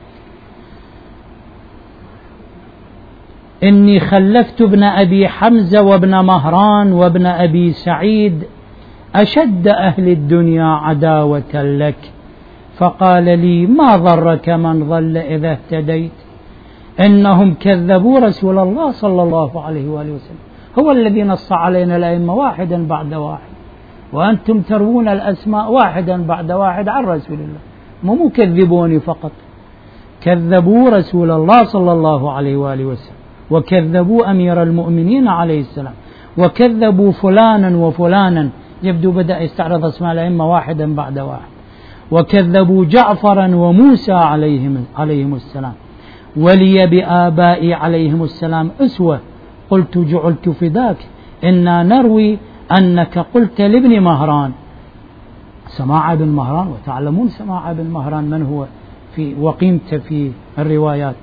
إني خلفت ابن أبي حمزة وابن مهران وابن أبي سعيد أشد أهل الدنيا عداوة لك، فقال لي: ما ضرك من ضل إذا اهتديت؟ إنهم كذبوا رسول الله صلى الله عليه وآله وسلم، هو الذي نص علينا الأئمة واحدا بعد واحد، وأنتم تروون الأسماء واحدا بعد واحد عن رسول الله، مو كذبوني فقط، كذبوا رسول الله صلى الله عليه وآله وسلم، وكذبوا أمير المؤمنين عليه السلام، وكذبوا فلانا وفلانا، يبدو بدأ يستعرض اسماء الأئمة واحدا بعد واحد، وكذبوا جعفرا وموسى عليهم السلام، ولي بآبائي عليهم السلام أسوة. قلت: جعلت فداك، إنا نروي أنك قلت لابن مهران، سماع بن مهران، وتعلمون سماع بن مهران من هو وقيمته في الروايات.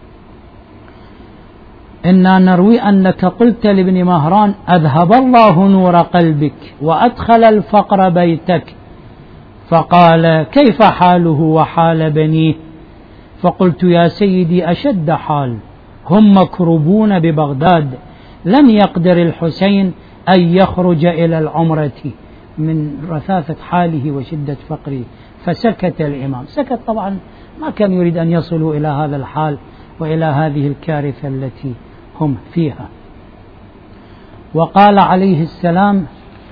إنا نروي أنك قلت لابن مهران: أذهب الله نور قلبك وأدخل الفقر بيتك. فقال: كيف حاله وحال بنيه؟ فقلت: يا سيدي أشد حال، هم مكروبون ببغداد، لم يقدر الحسين أن يخرج إلى العمرة من رثاثة حاله وشدة فقره. فسكت الإمام، سكت طبعا، ما كان يريد أن يصلوا إلى هذا الحال وإلى هذه الكارثة التي هم فيها. وقال عليه السلام: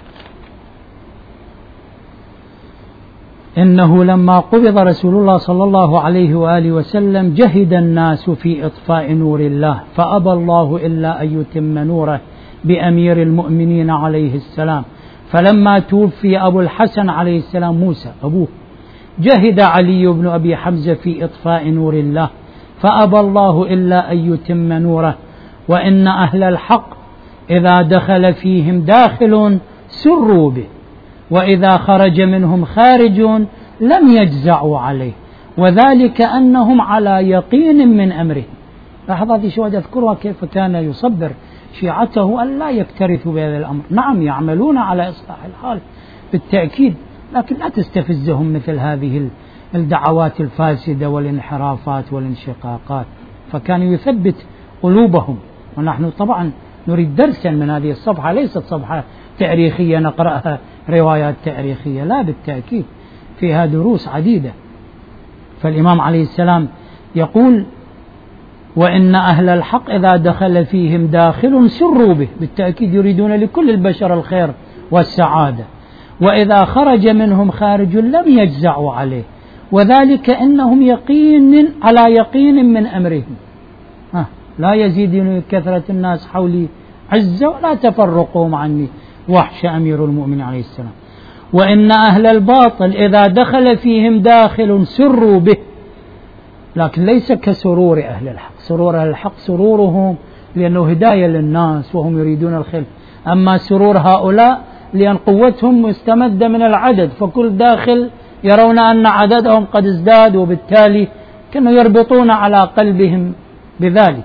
إنه لما قبض رسول الله صلى الله عليه وآله وسلم جهد الناس في إطفاء نور الله، فأبى الله إلا أن يتم نوره بأمير المؤمنين عليه السلام. فلما توفي أبو الحسن عليه السلام موسى أبوه، جهد علي بن أبي حمزة في إطفاء نور الله، فأبى الله إلا أن يتم نوره. وإن أهل الحق إذا دخل فيهم داخل سروا به، وإذا خرج منهم خارج لم يجزعوا عليه، وذلك أنهم على يقين من أمره. لحظة شوية أذكرها كيف كان يصبر شيعته أن لا يكترثوا بهذا الأمر. نعم يعملون على إصلاح الحال بالتأكيد، لكن لا تستفزهم مثل هذه الدعوات الفاسدة والانحرافات والانشقاقات. فكان يثبت قلوبهم. ونحن طبعا نريد درسا من هذه الصفحة، ليست صفحة تاريخية نقرأها روايات تاريخية، لا بالتأكيد فيها دروس عديدة. فالإمام عليه السلام يقول: وإن أهل الحق إذا دخل فيهم داخل سروا به، بالتأكيد يريدون لكل البشر الخير والسعادة، وإذا خرج منهم خارج لم يجزعوا عليه، وذلك إنهم يقين على يقين من أمرهم. لا يزيدني كثرة الناس حولي عزة ولا تفرقهم عني وحش أمير المؤمنين عليه السلام. وإن أهل الباطل إذا دخل فيهم داخل سروا به، لكن ليس كسرور أهل الحق. سرور أهل الحق سرورهم لأنه هداية للناس وهم يريدون الخير، أما سرور هؤلاء لأن قوتهم مستمدة من العدد، فكل داخل يرون أن عددهم قد ازداد، وبالتالي كانوا يربطون على قلبهم بذلك.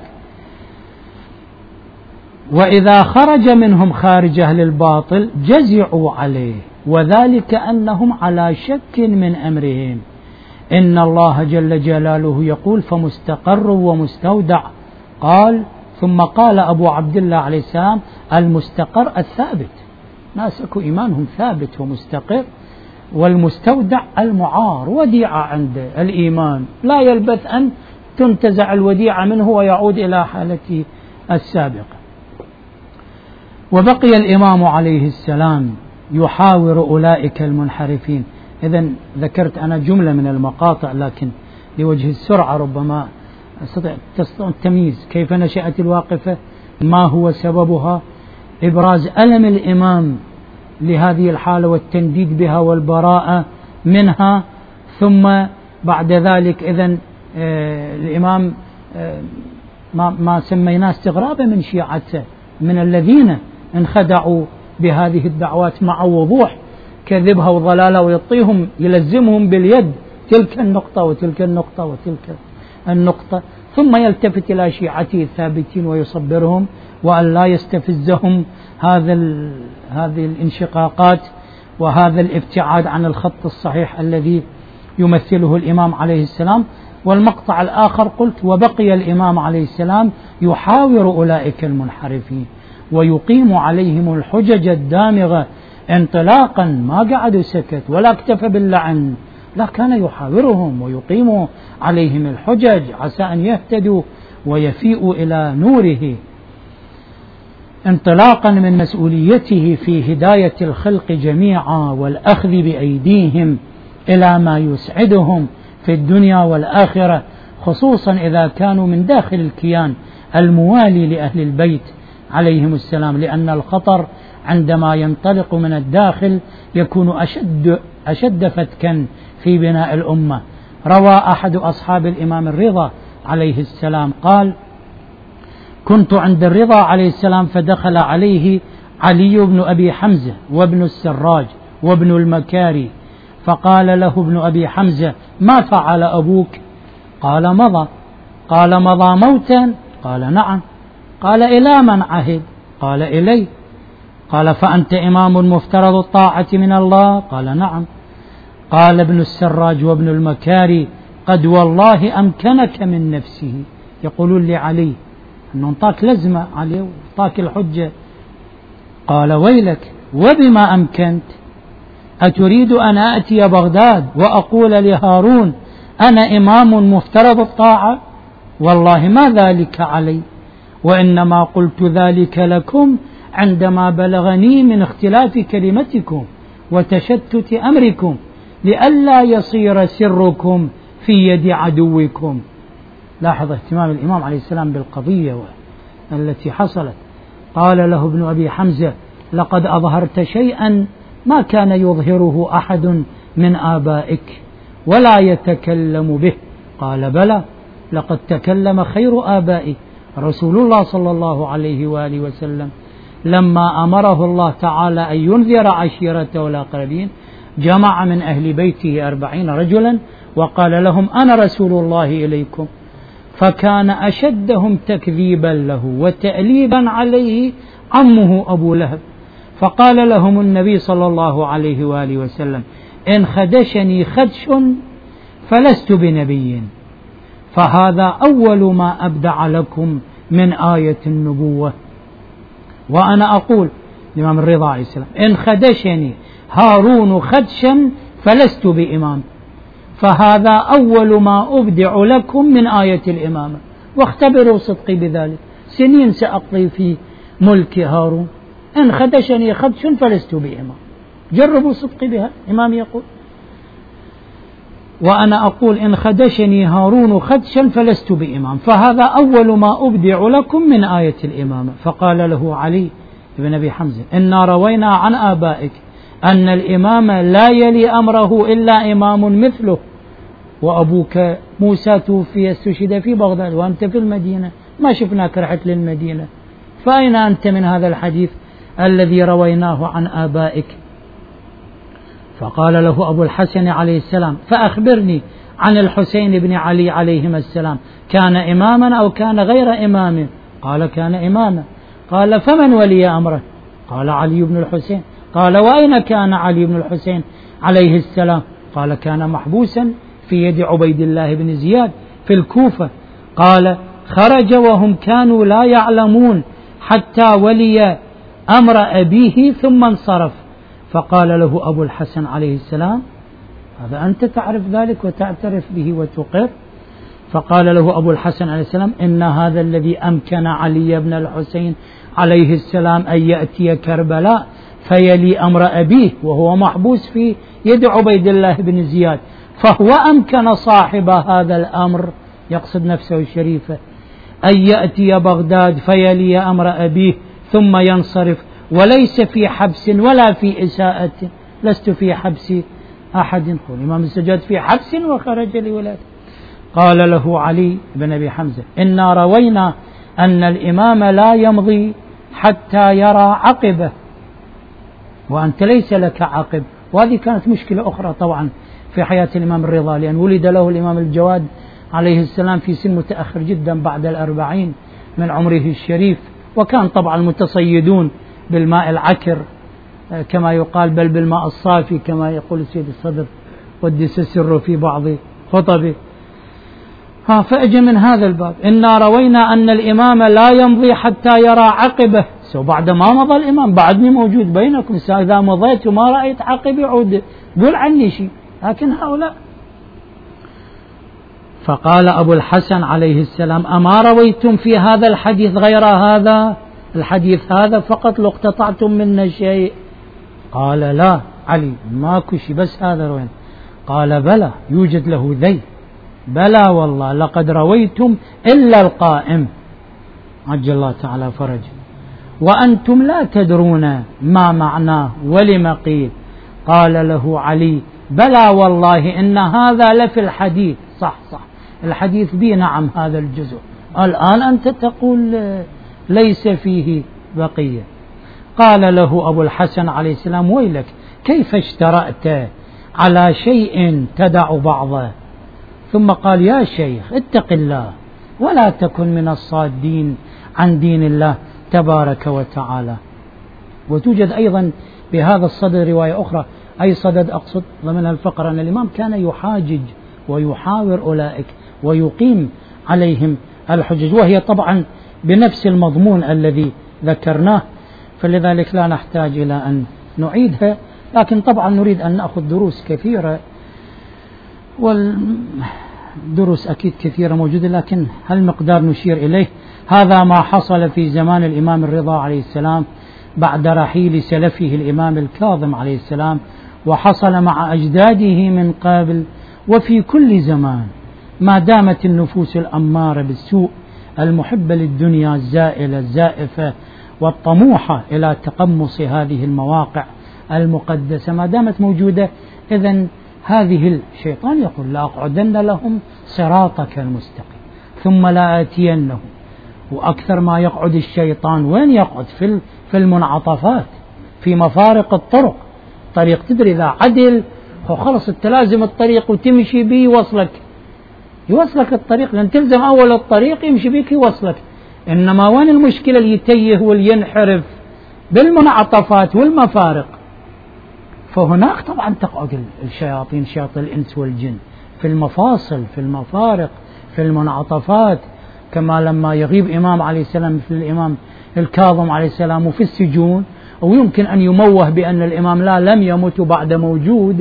وإذا خرج منهم خارج أهل الباطل جزعوا عليه، وذلك أنهم على شك من أمرهم. إن الله جل جلاله يقول: فمستقر ومستودع. قال ثم قال أبو عبد الله عليه السلام: المستقر الثابت، ناس أكو إيمانهم ثابت ومستقر، والمستودع المعار، وديعة عند الإيمان لا يلبث أن تنتزع الوديعة منه ويعود إلى حالته السابقة. وبقي الإمام عليه السلام يحاور أولئك المنحرفين. إذن ذكرت أنا جملة من المقاطع، لكن لوجه السرعة ربما تستطيع التمييز كيف نشأت الواقفة، ما هو سببها، إبراز ألم الإمام لهذه الحالة والتنديد بها والبراءة منها، ثم بعد ذلك إذن الإمام ما سميناه استغرابا من شيعته، من الذين انخدعوا بهذه الدعوات مع وضوح كذبها وضلالها، ويعطيهم يلزمهم باليد تلك النقطة وتلك النقطة وتلك النقطة، ثم يلتفت إلى شيعته الثابتين ويصبرهم، وأن لا يستفزهم هذه الانشقاقات وهذا الابتعاد عن الخط الصحيح الذي يمثله الإمام عليه السلام. والمقطع الآخر قلت: وبقي الإمام عليه السلام يحاور أولئك المنحرفين ويقيم عليهم الحجج الدامغة انطلاقا، ما قعد سكت ولا اكتفى باللعن، لا، كان يحاورهم ويقيم عليهم الحجج عسى أن يهتدوا ويفيئوا إلى نوره، انطلاقا من مسؤوليته في هداية الخلق جميعا والأخذ بأيديهم إلى ما يسعدهم في الدنيا والآخرة، خصوصا إذا كانوا من داخل الكيان الموالي لأهل البيت عليهم السلام، لأن الخطر عندما ينطلق من الداخل يكون أشد فتكا في بناء الأمة. روى أحد أصحاب الإمام الرضا عليه السلام قال: كنت عند الرضا عليه السلام فدخل عليه علي بن أبي حمزة وابن السراج وابن المكاري، فقال له ابن أبي حمزة: ما فعل أبوك؟ قال: مضى. قال: مضى موتا؟ قال: نعم. قال: إلى من عهد؟ قال: إلي. قال: فأنت إمام مفترض الطاعة من الله؟ قال: نعم. قال ابن السراج وابن المكاري: قد والله أمكنك من نفسه. يقولون لعلي أنه انطاك لزمة عليه وانطاك الحجة. قال: ويلك، وبما أمكنت؟ أتريد أن أأتي بغداد وأقول لهارون أنا إمام مفترض الطاعة؟ والله ما ذلك علي، وإنما قلت ذلك لكم عندما بلغني من اختلاف كلمتكم وتشتت أمركم، لئلا يصير سركم في يد عدوكم. لاحظ اهتمام الإمام عليه السلام بالقضية التي حصلت. قال له ابن أبي حمزة: لقد أظهرت شيئا ما كان يظهره أحد من آبائك ولا يتكلم به. قال: بلى، لقد تكلم خير آبائي رسول الله صلى الله عليه وآله وسلم، لما أمره الله تعالى أن ينذر عشيرته الأقربين جمع من أهل بيته 40 رجلا وقال لهم: أنا رسول الله إليكم. فكان أشدهم تكذيبا له وتأليبا عليه عمه أبو لهب. فقال لهم النبي صلى الله عليه وآله وسلم: إن خدشني خدش فلست بنبي، فهذا أول ما أبدع لكم من آية النبوة. وأنا أقول الإمام الرضا عليه السلام: إن خدشني هارون خدشا فلست بإمام، فهذا أول ما أبدع لكم من آية الإمامة، واختبروا صدقي بذلك. سنين سأقضي في ملك هارون، إن خدشني خدش فلست بإمام، جربوا صدقي بها. إمام يقول: وأنا أقول إن خدشني هارون خدشا فلست بإمام، فهذا أول ما أبدع لكم من آية الإمامة. فقال له علي بن أبي حمزة: إنا روينا عن آبائك أن الإمام لا يلي أمره إلا إمام مثله، وأبوك موسى توفي استشهد في بغداد وأنت في المدينة، ما شفناك رحت للمدينة، فأين أنت من هذا الحديث الذي رويناه عن آبائك؟ فقال له أبو الحسن عليه السلام: فأخبرني عن الحسين بن علي عليهما السلام، كان إماما أو كان غير إمام؟ قال: كان إماما. قال: فمن ولي أمره؟ قال: علي بن الحسين. قال: وأين كان علي بن الحسين عليه السلام؟ قال: كان محبوسا في يد عبيد الله بن زياد في الكوفة. قال: خرج وهم كانوا لا يعلمون حتى ولي أمر أبيه ثم انصرف. فقال له أبو الحسن عليه السلام: هذا أنت تعرف ذلك وتعترف به وتقر؟ فقال له أبو الحسن عليه السلام: إن هذا الذي أمكن علي بن الحسين عليه السلام أن يأتي كربلاء فيلي أمر أبيه وهو محبوس في يد عبيد الله بن زياد، فهو أمكن صاحب هذا الأمر، يقصد نفسه الشريفة، أن يأتي بغداد فيلي أمر أبيه ثم ينصرف، وليس في حبس ولا في إساءة. لست في حبس أحد. قول الإمام السجاد في حبس وخرج لولاده. قال له علي بن أبي حمزة: إنا روينا أن الإمام لا يمضي حتى يرى عقبه، وأنت ليس لك عقب. وهذه كانت مشكلة أخرى طبعا في حياة الإمام الرضا، لأن ولد له الإمام الجواد عليه السلام في سن متأخر جدا بعد 40 من عمره الشريف، وكان طبعا المتصيدون بالماء العكر كما يقال، بل بالماء الصافي كما يقول السيد الصدر قدس سره في بعض خطبه. فأجى من هذا الباب: إنا روينا أن الإمام لا يمضي حتى يرى عقبه. بعد ما مضى الإمام بعدني موجود بينكم، إذا مضيت وما رأيت عقبي عود قل عني شيء، لكن هؤلاء. فقال أبو الحسن عليه السلام: أما رويتم في هذا الحديث غير هذا الحديث هذا فقط، لو اقتطعتم منا شيء؟ قال: لا علي، ماكو شيء، بس هذا روين. قال: بلى، يوجد له ذي. بلى والله، لقد رويتم إلا القائم عجل الله تعالى فرجه، وأنتم لا تدرون ما معناه ولم قيل. قال له علي: بلى والله إن هذا لفي الحديث. صح الحديث بي، نعم هذا الجزء، الآن أنت تقول ليس فيه بقية. قال له أبو الحسن عليه السلام: ويلك، كيف اشترأت على شيء تدع بعضه؟ ثم قال: يا شيخ اتق الله ولا تكن من الصادين عن دين الله تبارك وتعالى. وتوجد أيضا بهذا الصدد رواية أخرى، أي صدد أقصد ضمن الفقرة، أن الإمام كان يحاجج ويحاور أولئك ويقيم عليهم الحجج، وهي طبعا بنفس المضمون الذي ذكرناه، فلذلك لا نحتاج إلى أن نعيدها، لكن طبعا نريد أن نأخذ دروس كثيرة، والدروس أكيد كثيرة موجودة، لكن هل مقدار نشير إليه. هذا ما حصل في زمان الإمام الرضا عليه السلام بعد رحيل سلفه الإمام الكاظم عليه السلام، وحصل مع أجداده من قبل وفي كل زمان، ما دامت النفوس الأمارة بالسوء المحبة للدنيا الزائلة الزائفة والطموحة إلى تقمص هذه المواقع المقدسة، ما دامت موجودة، إذن هذه الشيطان يقول: لأقعدن لهم صراطك المستقيم ثم لا آتينهم. وأكثر ما يقعد الشيطان وين يقعد؟ في المنعطفات، في مفارق الطرق. طريق تدري إذا عدل خلص تلازم الطريق وتمشي به يوصلك الطريق، لأن تلزم أول الطريق يمشي بك يوصلك. إنما وين المشكلة؟ اللي يتيه والينحرف بالمنعطفات والمفارق. فهناك طبعا تقعد الشياطين، شياطين الإنس والجن، في المفاصل، في المفارق، في المنعطفات، كما لما يغيب إمام عليه السلام مثل الإمام الكاظم عليه السلام وفي السجون، ويمكن أن يموه بأن الإمام لم يمت بعد موجود،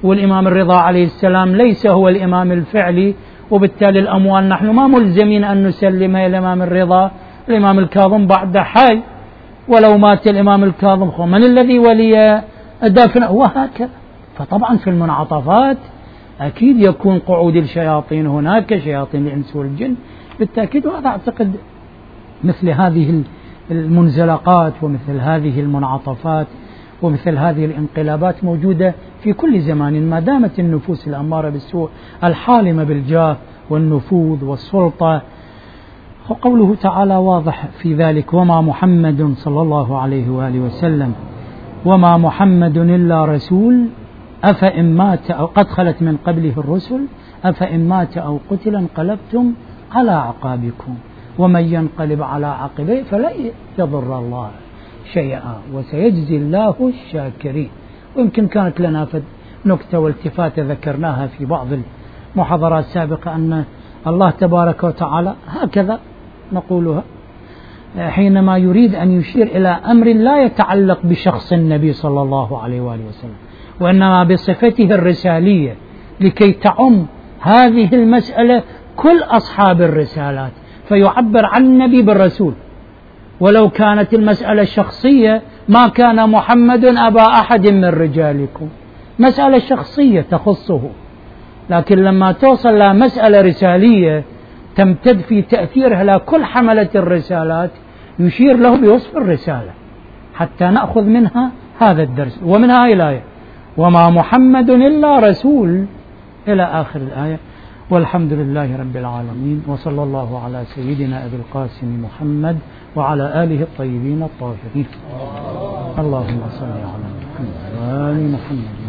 والإمام الرضا عليه السلام ليس هو الإمام الفعلي، وبالتالي الأموال نحن ما ملزمين أن نسلمها إلى الإمام الرضا، الإمام الكاظم بعد حي، ولو مات الإمام الكاظم من الذي ولي دفنه وهكذا. فطبعا في المنعطفات أكيد يكون قعود الشياطين هناك، شياطين الإنس والجن بالتأكيد. وهذا أعتقد مثل هذه المنزلقات ومثل هذه المنعطفات ومثل هذه الانقلابات موجودة في كل زمان ما دامت النفوس الأمارة بالسوء الحالمة بالجاه والنفوذ والسلطة. وقوله تعالى واضح في ذلك: وما محمد صلى الله عليه وآله وسلم وما محمد إلا رسول أفإن مات أو قد خلت من قبله الرسل أفإن مات أو قتل انقلبتم على أعقابكم ومن ينقلب على عقبيه فلا يضر الله شيئا وسيجزي الله الشاكرين. ويمكن كانت لنا نكتة والتفاتة ذكرناها في بعض المحاضرات السابقة أن الله تبارك وتعالى هكذا نقولها حينما يريد أن يشير إلى أمر لا يتعلق بشخص النبي صلى الله عليه وآله وسلم وإنما بصفته الرسالية لكي تعم هذه المسألة كل أصحاب الرسالات، فيعبر عن النبي بالرسول. ولو كانت المسألة شخصية ما كان محمد أبا أحد من رجالكم، مسألة شخصية تخصه، لكن لما توصل لمسألة رسالية تمتد في تأثيرها لكل حملة الرسالات يشير له بوصف الرسالة حتى نأخذ منها هذا الدرس. ومنها هذه الآية: وما محمد إلا رسول، إلى آخر الآية. والحمد لله رب العالمين، وصلى الله على سيدنا أبي القاسم محمد وعلى آله الطيبين الطاهرين. اللهم صل على محمد وآل محمد.